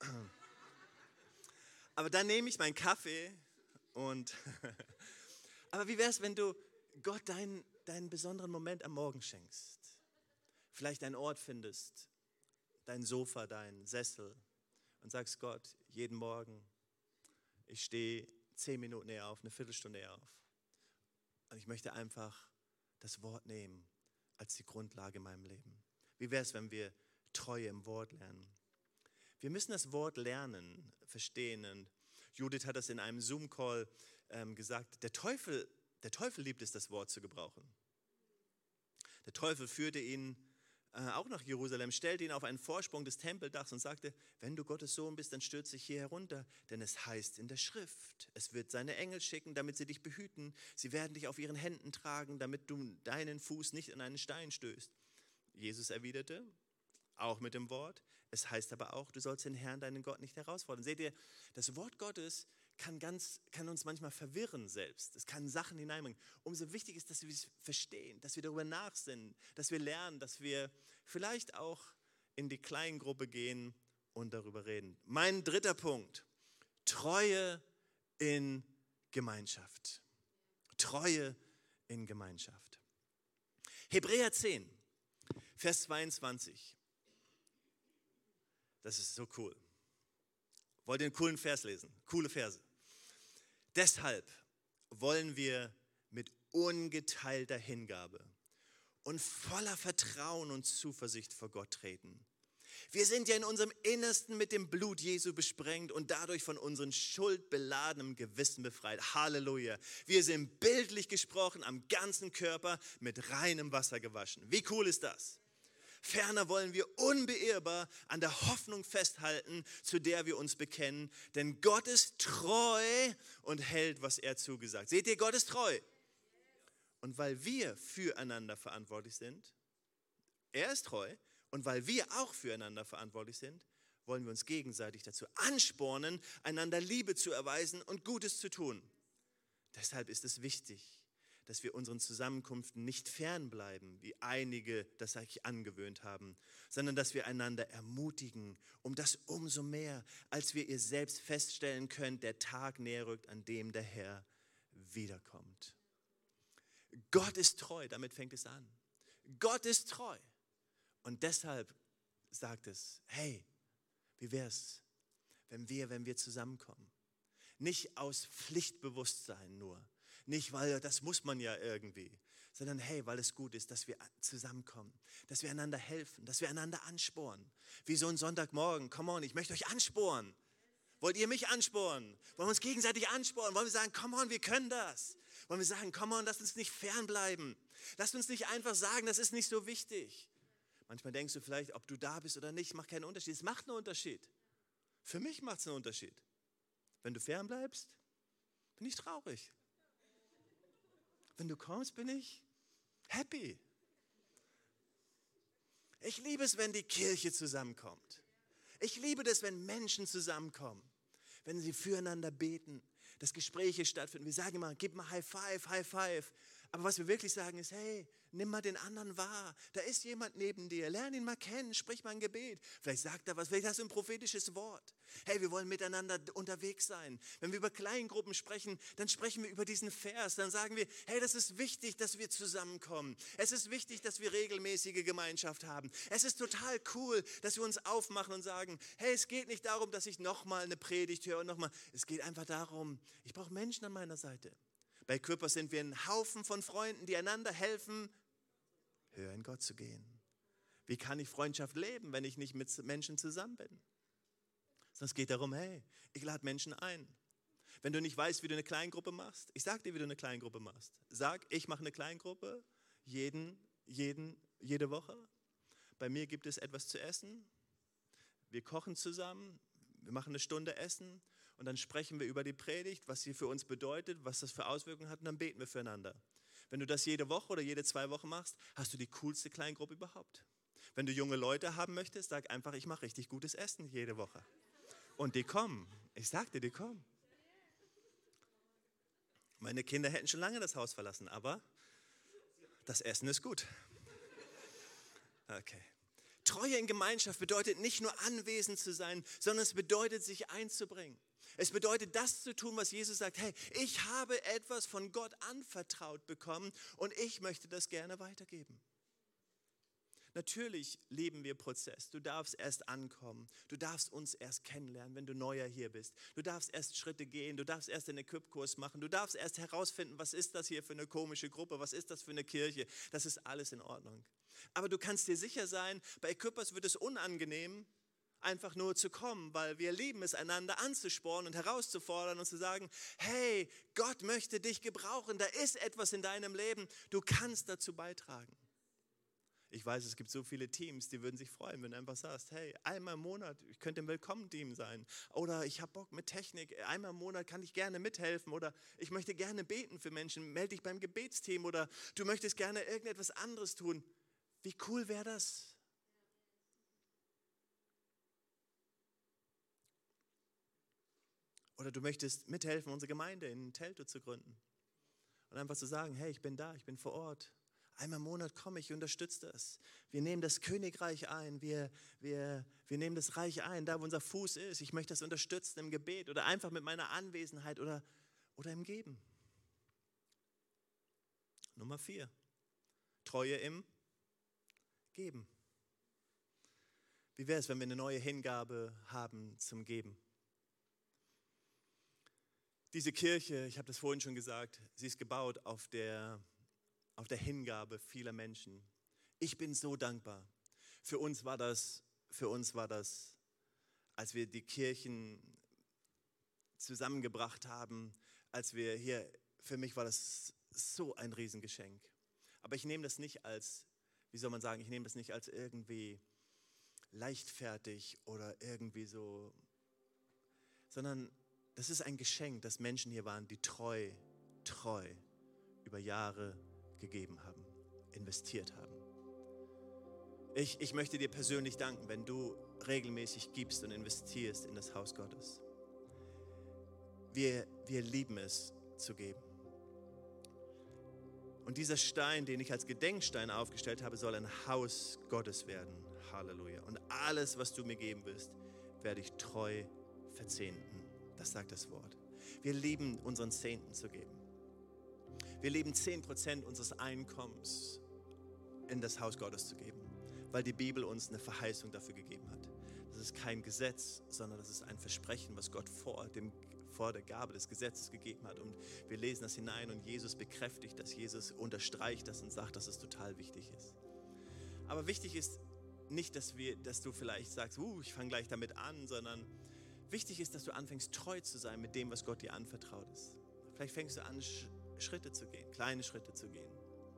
Aber dann nehme ich meinen Kaffee und... Aber wie wäre es, wenn du Gott deinen besonderen Moment am Morgen schenkst? Vielleicht einen Ort findest, dein Sofa, dein Sessel und sagst Gott, jeden Morgen, ich stehe 10 Minuten eher auf, eine Viertelstunde eher auf. Und ich möchte einfach das Wort nehmen als die Grundlage in meinem Leben. Wie wäre es, wenn wir Treue im Wort lernen? Wir müssen das Wort lernen, verstehen. Und Judith hat das in einem Zoom-Call gesagt, der Teufel liebt es, das Wort zu gebrauchen. Der Teufel führte ihn auch nach Jerusalem, stellte ihn auf einen Vorsprung des Tempeldachs und sagte, wenn du Gottes Sohn bist, dann stürz dich hier herunter, denn es heißt in der Schrift, es wird seine Engel schicken, damit sie dich behüten, sie werden dich auf ihren Händen tragen, damit du deinen Fuß nicht an einen Stein stößt. Jesus erwiderte, auch mit dem Wort, es heißt aber auch, du sollst den Herrn, deinen Gott, nicht herausfordern. Seht ihr, das Wort Gottes kann uns manchmal verwirren selbst. Es kann Sachen hineinbringen. Umso wichtiger ist, dass wir es verstehen, dass wir darüber nachsinnen, dass wir lernen, dass wir vielleicht auch in die Kleingruppe gehen und darüber reden. Mein dritter Punkt, Treue in Gemeinschaft. Treue in Gemeinschaft. Hebräer 10, Vers 22. Das ist so cool. Wollt ihr einen coolen Vers lesen? Coole Verse. Deshalb wollen wir mit ungeteilter Hingabe und voller Vertrauen und Zuversicht vor Gott treten. Wir sind ja in unserem Innersten mit dem Blut Jesu besprengt und dadurch von unserem schuldbeladenen Gewissen befreit. Halleluja. Wir sind bildlich gesprochen am ganzen Körper mit reinem Wasser gewaschen. Wie cool ist das? Ferner wollen wir unbeirrbar an der Hoffnung festhalten, zu der wir uns bekennen. Denn Gott ist treu und hält, was er zugesagt. Seht ihr, Gott ist treu. Und weil wir füreinander verantwortlich sind, er ist treu, und weil wir auch füreinander verantwortlich sind, wollen wir uns gegenseitig dazu anspornen, einander Liebe zu erweisen und Gutes zu tun. Deshalb ist es wichtig, dass wir unseren Zusammenkünften nicht fernbleiben, wie einige das sich angewöhnt haben, sondern dass wir einander ermutigen, um das umso mehr, als wir ihr selbst feststellen könnt, der Tag näher rückt, an dem der Herr wiederkommt. Gott ist treu, damit fängt es an. Gott ist treu. Und deshalb sagt es, hey, wie wär's, wenn wir zusammenkommen? Nicht aus Pflichtbewusstsein nur, nicht weil das muss man ja irgendwie, sondern hey, weil es gut ist, dass wir zusammenkommen, dass wir einander helfen, dass wir einander anspornen. Wie so ein Sonntagmorgen, come on, ich möchte euch anspornen. Wollt ihr mich anspornen? Wollen wir uns gegenseitig anspornen? Wollen wir sagen, come on, wir können das? Wollen wir sagen, come on, lasst uns nicht fernbleiben. Lasst uns nicht einfach sagen, das ist nicht so wichtig. Manchmal denkst du vielleicht, ob du da bist oder nicht, macht keinen Unterschied. Es macht einen Unterschied. Für mich macht es einen Unterschied. Wenn du fern bleibst, bin ich traurig. Wenn du kommst, bin ich happy. Ich liebe es, wenn die Kirche zusammenkommt. Ich liebe das, wenn Menschen zusammenkommen, wenn sie füreinander beten, dass Gespräche stattfinden. Wir sagen immer, gib mal High Five, High Five. Aber was wir wirklich sagen ist, hey, nimm mal den anderen wahr. Da ist jemand neben dir. Lern ihn mal kennen, sprich mal ein Gebet. Vielleicht sagt er was, vielleicht hast du ein prophetisches Wort. Hey, wir wollen miteinander unterwegs sein. Wenn wir über Kleingruppen sprechen, dann sprechen wir über diesen Vers. Dann sagen wir, hey, das ist wichtig, dass wir zusammenkommen. Es ist wichtig, dass wir regelmäßige Gemeinschaft haben. Es ist total cool, dass wir uns aufmachen und sagen, hey, es geht nicht darum, dass ich nochmal eine Predigt höre und nochmal. Es geht einfach darum, ich brauche Menschen an meiner Seite. Bei Equippers sind wir ein Haufen von Freunden, die einander helfen, höher in Gott zu gehen. Wie kann ich Freundschaft leben, wenn ich nicht mit Menschen zusammen bin? Sondern es geht darum, hey, ich lade Menschen ein. Wenn du nicht weißt, wie du eine Kleingruppe machst, ich sag dir, wie du eine Kleingruppe machst. Sag, ich mache eine Kleingruppe jede Woche. Bei mir gibt es etwas zu essen. Wir kochen zusammen, wir machen eine Stunde Essen. Und dann sprechen wir über die Predigt, was sie für uns bedeutet, was das für Auswirkungen hat, und dann beten wir füreinander. Wenn du das jede Woche oder jede 2 Wochen machst, hast du die coolste Kleingruppe überhaupt. Wenn du junge Leute haben möchtest, sag einfach, ich mache richtig gutes Essen jede Woche. Und die kommen. Ich sag dir, die kommen. Meine Kinder hätten schon lange das Haus verlassen, aber das Essen ist gut. Okay. Treue in Gemeinschaft bedeutet nicht nur anwesend zu sein, sondern es bedeutet, sich einzubringen. Es bedeutet, das zu tun, was Jesus sagt. Hey, ich habe etwas von Gott anvertraut bekommen und ich möchte das gerne weitergeben. Natürlich leben wir Prozess. Du darfst erst ankommen. Du darfst uns erst kennenlernen, wenn du neuer hier bist. Du darfst erst Schritte gehen. Du darfst erst den Equip-Kurs machen. Du darfst erst herausfinden, was ist das hier für eine komische Gruppe? Was ist das für eine Kirche? Das ist alles in Ordnung. Aber du kannst dir sicher sein, bei Equippers wird es unangenehm, einfach nur zu kommen, weil wir lieben es, einander anzuspornen und herauszufordern und zu sagen, hey, Gott möchte dich gebrauchen. Da ist etwas in deinem Leben. Du kannst dazu beitragen. Ich weiß, es gibt so viele Teams, die würden sich freuen, wenn du einfach sagst, hey, einmal im Monat, ich könnte im Willkommen-Team sein. Oder ich habe Bock mit Technik, einmal im Monat kann ich gerne mithelfen. Oder ich möchte gerne beten für Menschen, melde dich beim Gebetsteam. Oder du möchtest gerne irgendetwas anderes tun. Wie cool wäre das? Oder du möchtest mithelfen, unsere Gemeinde in Teltow zu gründen. Und einfach zu sagen, hey, ich bin da, ich bin vor Ort. Einmal im Monat komme ich, unterstütze das. Wir nehmen das Königreich ein, wir nehmen das Reich ein, da wo unser Fuß ist. Ich möchte das unterstützen im Gebet oder einfach mit meiner Anwesenheit oder im Geben. Nummer 4, Treue im Geben. Wie wäre es, wenn wir eine neue Hingabe haben zum Geben? Diese Kirche, ich habe das vorhin schon gesagt, sie ist gebaut auf der Hingabe vieler Menschen. Ich bin so dankbar. Für uns war das, als wir die Kirchen zusammengebracht haben, für mich war das so ein Riesengeschenk. Aber ich nehme das nicht als, ich nehme das nicht als irgendwie leichtfertig oder irgendwie so, sondern das ist ein Geschenk, dass Menschen hier waren, die treu über Jahre gegeben haben, investiert haben. Ich möchte dir persönlich danken, wenn du regelmäßig gibst und investierst in das Haus Gottes. Wir lieben es zu geben. Und dieser Stein, den ich als Gedenkstein aufgestellt habe, soll ein Haus Gottes werden. Halleluja. Und alles, was du mir geben wirst, werde ich treu verzehnten. Das sagt das Wort. Wir lieben unseren Zehnten zu geben. Wir lieben 10% unseres Einkommens in das Haus Gottes zu geben, weil die Bibel uns eine Verheißung dafür gegeben hat. Das ist kein Gesetz, sondern das ist ein Versprechen, was Gott vor der Gabe des Gesetzes gegeben hat. Und wir lesen das hinein und Jesus bekräftigt das, Jesus unterstreicht das und sagt, dass es total wichtig ist. Aber wichtig ist nicht, dass du vielleicht sagst, ich fange gleich damit an, sondern wichtig ist, dass du anfängst, treu zu sein mit dem, was Gott dir anvertraut ist. Vielleicht fängst du an, Schritte zu gehen, kleine Schritte zu gehen.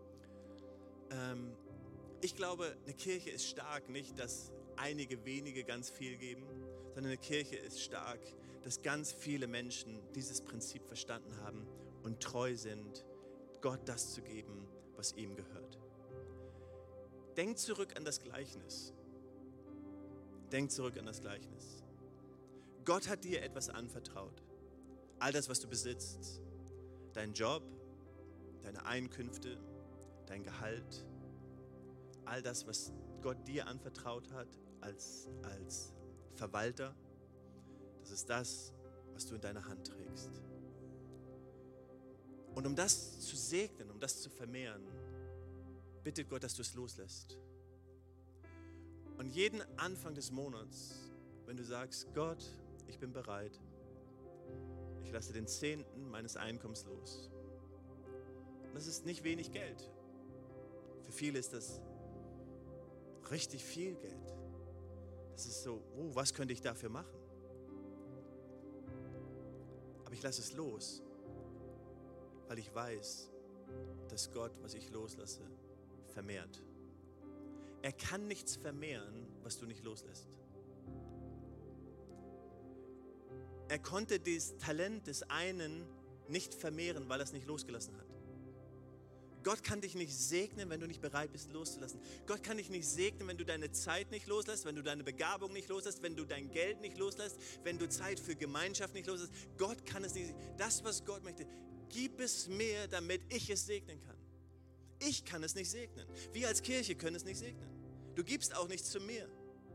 Ich glaube, eine Kirche ist stark, nicht, dass einige wenige ganz viel geben, sondern eine Kirche ist stark, dass ganz viele Menschen dieses Prinzip verstanden haben und treu sind, Gott das zu geben, was ihm gehört. Denk zurück an das Gleichnis. Gott hat dir etwas anvertraut. All das, was du besitzt, dein Job, deine Einkünfte, dein Gehalt, all das, was Gott dir anvertraut hat als Verwalter, das ist das, was du in deiner Hand trägst. Und um das zu segnen, um das zu vermehren, bittet Gott, dass du es loslässt. Und jeden Anfang des Monats, wenn du sagst, Gott, ich bin bereit, ich lasse den 10. meines Einkommens los. Und das ist nicht wenig Geld. Für viele ist das richtig viel Geld. Das ist so, was könnte ich dafür machen? Aber ich lasse es los, weil ich weiß, dass Gott, was ich loslasse, vermehrt. Er kann nichts vermehren, was du nicht loslässt. Er konnte das Talent des einen nicht vermehren, weil er es nicht losgelassen hat. Gott kann dich nicht segnen, wenn du nicht bereit bist, loszulassen. Gott kann dich nicht segnen, wenn du deine Zeit nicht loslässt, wenn du deine Begabung nicht loslässt, wenn du dein Geld nicht loslässt, wenn du Zeit für Gemeinschaft nicht loslässt. Gott kann es nicht. Das, was Gott möchte, gib es mir, damit ich es segnen kann. Ich kann es nicht segnen. Wir als Kirche können es nicht segnen. Du gibst auch nichts zu mir.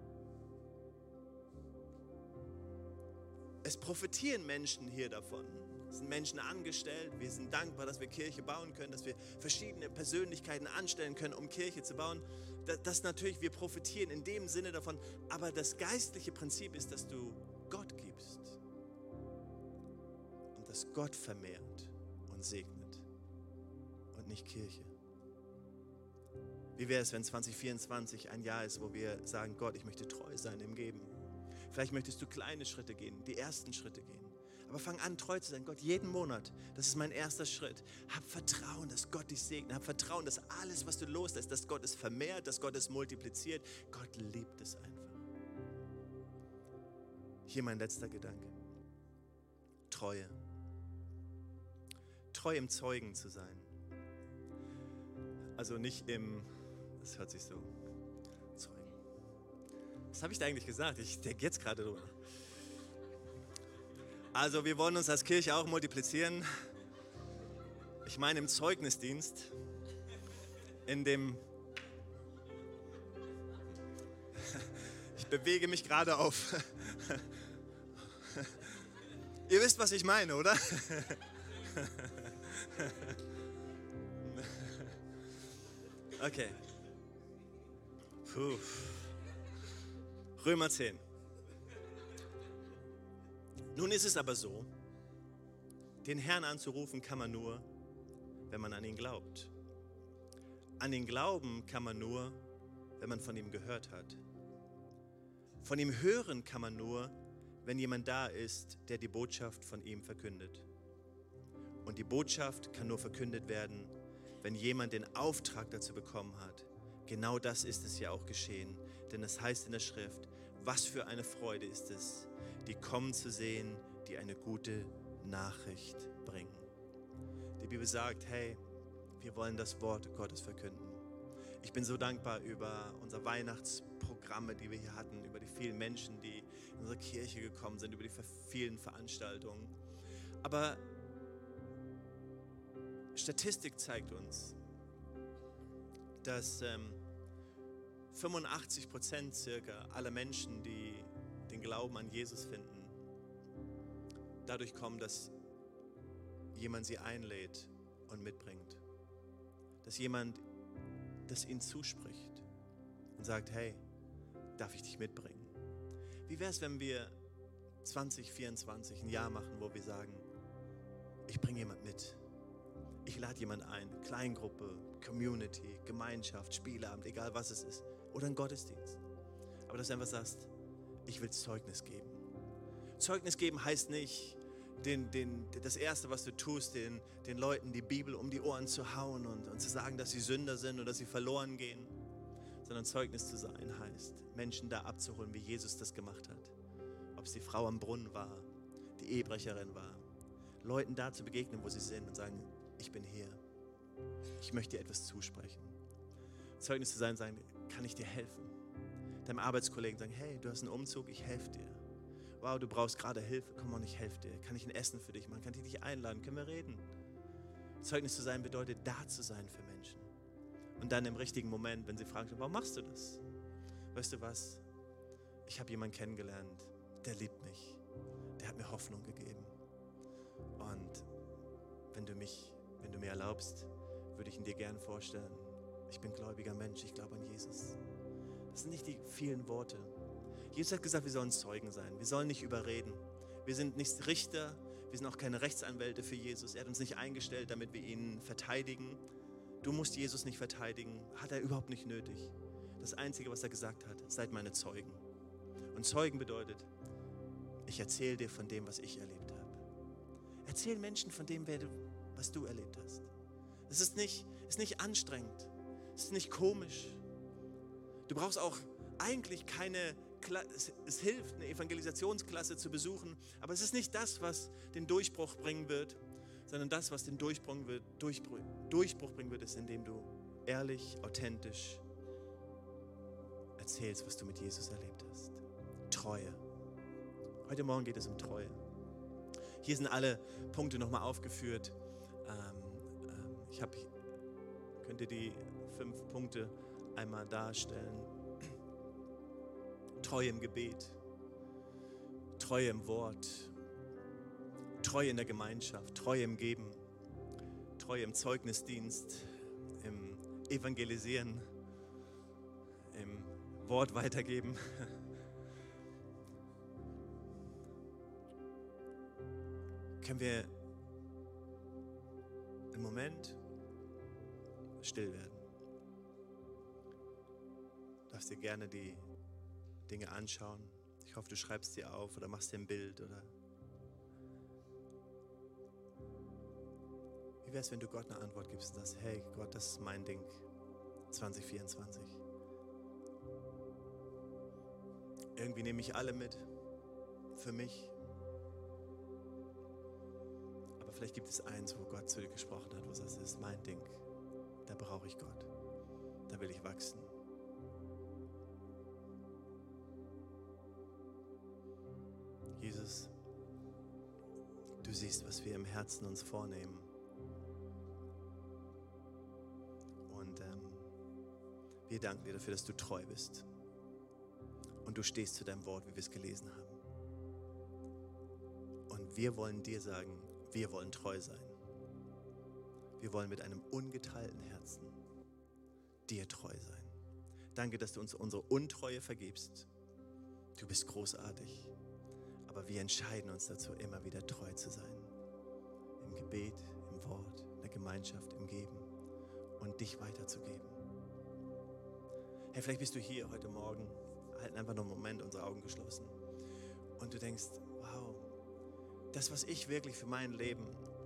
Es profitieren Menschen hier davon. Es sind Menschen angestellt. Wir sind dankbar, dass wir Kirche bauen können, dass wir verschiedene Persönlichkeiten anstellen können, um Kirche zu bauen. Das natürlich, wir profitieren in dem Sinne davon. Aber das geistliche Prinzip ist, dass du Gott gibst. Und dass Gott vermehrt und segnet. Und nicht Kirche. Wie wäre es, wenn 2024 ein Jahr ist, wo wir sagen, Gott, ich möchte treu sein im Geben. Vielleicht möchtest du kleine Schritte gehen, die ersten Schritte gehen. Aber fang an, treu zu sein. Gott, jeden Monat, das ist mein erster Schritt. Hab Vertrauen, dass Gott dich segnet. Hab Vertrauen, dass alles, was du loslässt, dass Gott es vermehrt, dass Gott es multipliziert. Gott liebt es einfach. Hier mein letzter Gedanke. Treue. Treu im Zeugen zu sein. Also nicht im, das hört sich so, Zeugen. Was habe ich da eigentlich gesagt? Ich denke jetzt gerade drüber. Also wir wollen uns als Kirche auch multiplizieren. Ich meine im Zeugnisdienst, in dem, ich bewege mich gerade auf, ihr wisst, was ich meine, oder? Okay. Puh. Römer 10. Nun ist es aber so, den Herrn anzurufen kann man nur, wenn man an ihn glaubt. An ihn glauben kann man nur, wenn man von ihm gehört hat. Von ihm hören kann man nur, wenn jemand da ist, der die Botschaft von ihm verkündet. Und die Botschaft kann nur verkündet werden, wenn jemand den Auftrag dazu bekommen hat. Genau das ist es ja auch geschehen. Denn es heißt in der Schrift, was für eine Freude ist es, die kommen zu sehen, die eine gute Nachricht bringen. Die Bibel sagt, hey, wir wollen das Wort Gottes verkünden. Ich bin so dankbar über unsere Weihnachtsprogramme, die wir hier hatten, über die vielen Menschen, die in unsere Kirche gekommen sind, über die vielen Veranstaltungen. Aber Statistik zeigt uns, dass 85% circa aller Menschen, die den Glauben an Jesus finden, dadurch kommen, dass jemand sie einlädt und mitbringt. Dass jemand das ihnen zuspricht und sagt, hey, darf ich dich mitbringen? Wie wäre es, wenn wir 2024 ein Jahr machen, wo wir sagen, ich bringe jemand mit. Ich lade jemand ein, Kleingruppe, Community, Gemeinschaft, Spieleabend, egal was es ist. Oder ein Gottesdienst. Aber dass du einfach sagst, ich will Zeugnis geben. Zeugnis geben heißt nicht, das Erste, was du tust, den Leuten die Bibel um die Ohren zu hauen und zu sagen, dass sie Sünder sind oder dass sie verloren gehen. Sondern Zeugnis zu sein heißt, Menschen da abzuholen, wie Jesus das gemacht hat. Ob es die Frau am Brunnen war, die Ehebrecherin war. Leuten da zu begegnen, wo sie sind und sagen, ich bin hier. Ich möchte dir etwas zusprechen. Zeugnis zu sein, sagen, kann ich dir helfen? Deinem Arbeitskollegen sagen, hey, du hast einen Umzug, ich helfe dir. Wow, du brauchst gerade Hilfe, komm on, ich helfe dir. Kann ich ein Essen für dich machen? Kann ich dich einladen? Können wir reden? Zeugnis zu sein bedeutet, da zu sein für Menschen. Und dann im richtigen Moment, wenn sie fragen, warum machst du das? Weißt du was? Ich habe jemanden kennengelernt, der liebt mich. Der hat mir Hoffnung gegeben. Und wenn du mir erlaubst, würde ich ihn dir gerne vorstellen. Ich bin gläubiger Mensch, ich glaube an Jesus. Das sind nicht die vielen Worte. Jesus hat gesagt, wir sollen Zeugen sein. Wir sollen nicht überreden. Wir sind nicht Richter, wir sind auch keine Rechtsanwälte für Jesus. Er hat uns nicht eingestellt, damit wir ihn verteidigen. Du musst Jesus nicht verteidigen, hat er überhaupt nicht nötig. Das Einzige, was er gesagt hat, seid meine Zeugen. Und Zeugen bedeutet, ich erzähle dir von dem, was ich erlebt habe. Erzähl Menschen von dem, was du erlebt hast. Es ist nicht anstrengend, es ist nicht komisch. Du brauchst auch eigentlich es hilft, eine Evangelisationsklasse zu besuchen, aber es ist nicht das, was den Durchbruch bringen wird, sondern das, was den Durchbruch bringen wird, ist, indem du ehrlich, authentisch erzählst, was du mit Jesus erlebt hast. Treue. Heute Morgen geht es um Treue. Hier sind alle Punkte nochmal aufgeführt. Könnt ihr die 5 Punkte einmal darstellen? treu im Gebet, treu im Wort, treu in der Gemeinschaft, treu im Geben, treu im Zeugnisdienst, im Evangelisieren, im Wort weitergeben. Können wir im Moment still werden? Du darfst dir gerne die Dinge anschauen. Ich hoffe, du schreibst sie auf oder machst dir ein Bild. Oder wie wäre es, wenn du Gott eine Antwort gibst und sagst, hey Gott, das ist mein Ding 2024. Irgendwie nehme ich alle mit für mich. Aber vielleicht gibt es eins, wo Gott zu dir gesprochen hat, wo du sagst, das ist mein Ding. Da brauche ich Gott. Da will ich wachsen. Jesus, du siehst, was wir im Herzen uns vornehmen. Und wir danken dir dafür, dass du treu bist. Und du stehst zu deinem Wort, wie wir es gelesen haben. Und wir wollen dir sagen, wir wollen treu sein. Wir wollen mit einem ungeteilten Herzen dir treu sein. Danke, dass du uns unsere Untreue vergibst. Du bist großartig. Aber wir entscheiden uns dazu, immer wieder treu zu sein. Im Gebet, im Wort, in der Gemeinschaft, im Geben und dich weiterzugeben. Hey, vielleicht bist du hier heute Morgen, halten einfach noch einen Moment unsere Augen geschlossen und du denkst, wow, das, was ich wirklich für mein Leben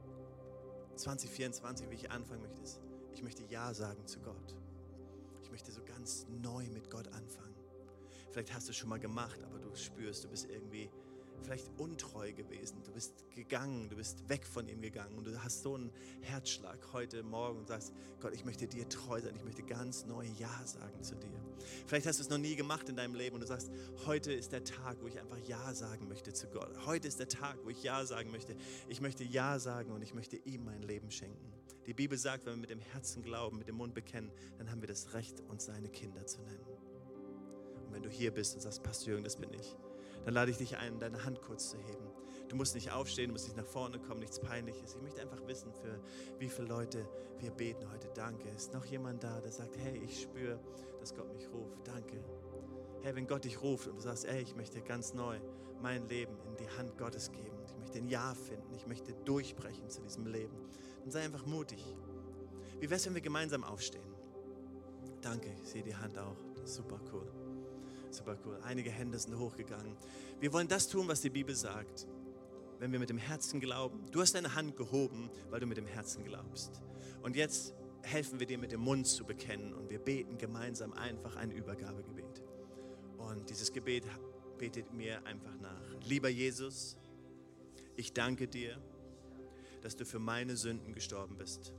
2024, wie ich anfangen möchte, ist, ich möchte Ja sagen zu Gott. Ich möchte so ganz neu mit Gott anfangen. Vielleicht hast du es schon mal gemacht, aber du spürst, du bist irgendwie vielleicht untreu gewesen. Du bist gegangen, du bist weg von ihm gegangen und du hast so einen Herzschlag heute Morgen und sagst, Gott, ich möchte dir treu sein, ich möchte ganz neu Ja sagen zu dir. Vielleicht hast du es noch nie gemacht in deinem Leben und du sagst, heute ist der Tag, wo ich einfach Ja sagen möchte zu Gott. Heute ist der Tag, wo ich Ja sagen möchte. Ich möchte Ja sagen und ich möchte ihm mein Leben schenken. Die Bibel sagt, wenn wir mit dem Herzen glauben, mit dem Mund bekennen, dann haben wir das Recht, uns seine Kinder zu nennen. Und wenn du hier bist und sagst, Pastor Jürgen, das bin ich, dann lade ich dich ein, deine Hand kurz zu heben. Du musst nicht aufstehen, du musst nicht nach vorne kommen, nichts Peinliches. Ich möchte einfach wissen, für wie viele Leute wir beten heute. Danke. Ist noch jemand da, der sagt, hey, ich spüre, dass Gott mich ruft. Danke. Hey, wenn Gott dich ruft und du sagst, ey, ich möchte ganz neu mein Leben in die Hand Gottes geben. Ich möchte ein Ja finden. Ich möchte durchbrechen zu diesem Leben. Dann sei einfach mutig. Wie wäre es, wenn wir gemeinsam aufstehen? Danke, ich sehe die Hand auch. Super cool. Super cool. Einige Hände sind hochgegangen. Wir wollen das tun, was die Bibel sagt, wenn wir mit dem Herzen glauben. Du hast deine Hand gehoben, weil du mit dem Herzen glaubst. Und jetzt helfen wir dir, mit dem Mund zu bekennen und wir beten gemeinsam einfach ein Übergabegebet. Und dieses Gebet betet mir einfach nach. Lieber Jesus, ich danke dir, dass du für meine Sünden gestorben bist.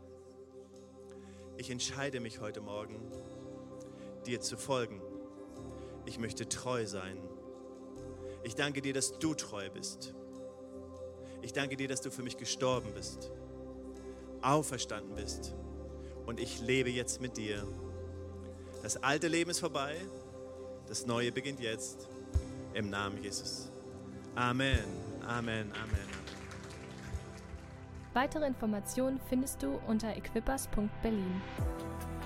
Ich entscheide mich heute Morgen, dir zu folgen. Ich möchte treu sein. Ich danke dir, dass du treu bist. Ich danke dir, dass du für mich gestorben bist, auferstanden bist und ich lebe jetzt mit dir. Das alte Leben ist vorbei, das neue beginnt jetzt. Im Namen Jesus. Amen, Amen, Amen. Weitere Informationen findest du unter equippers.berlin.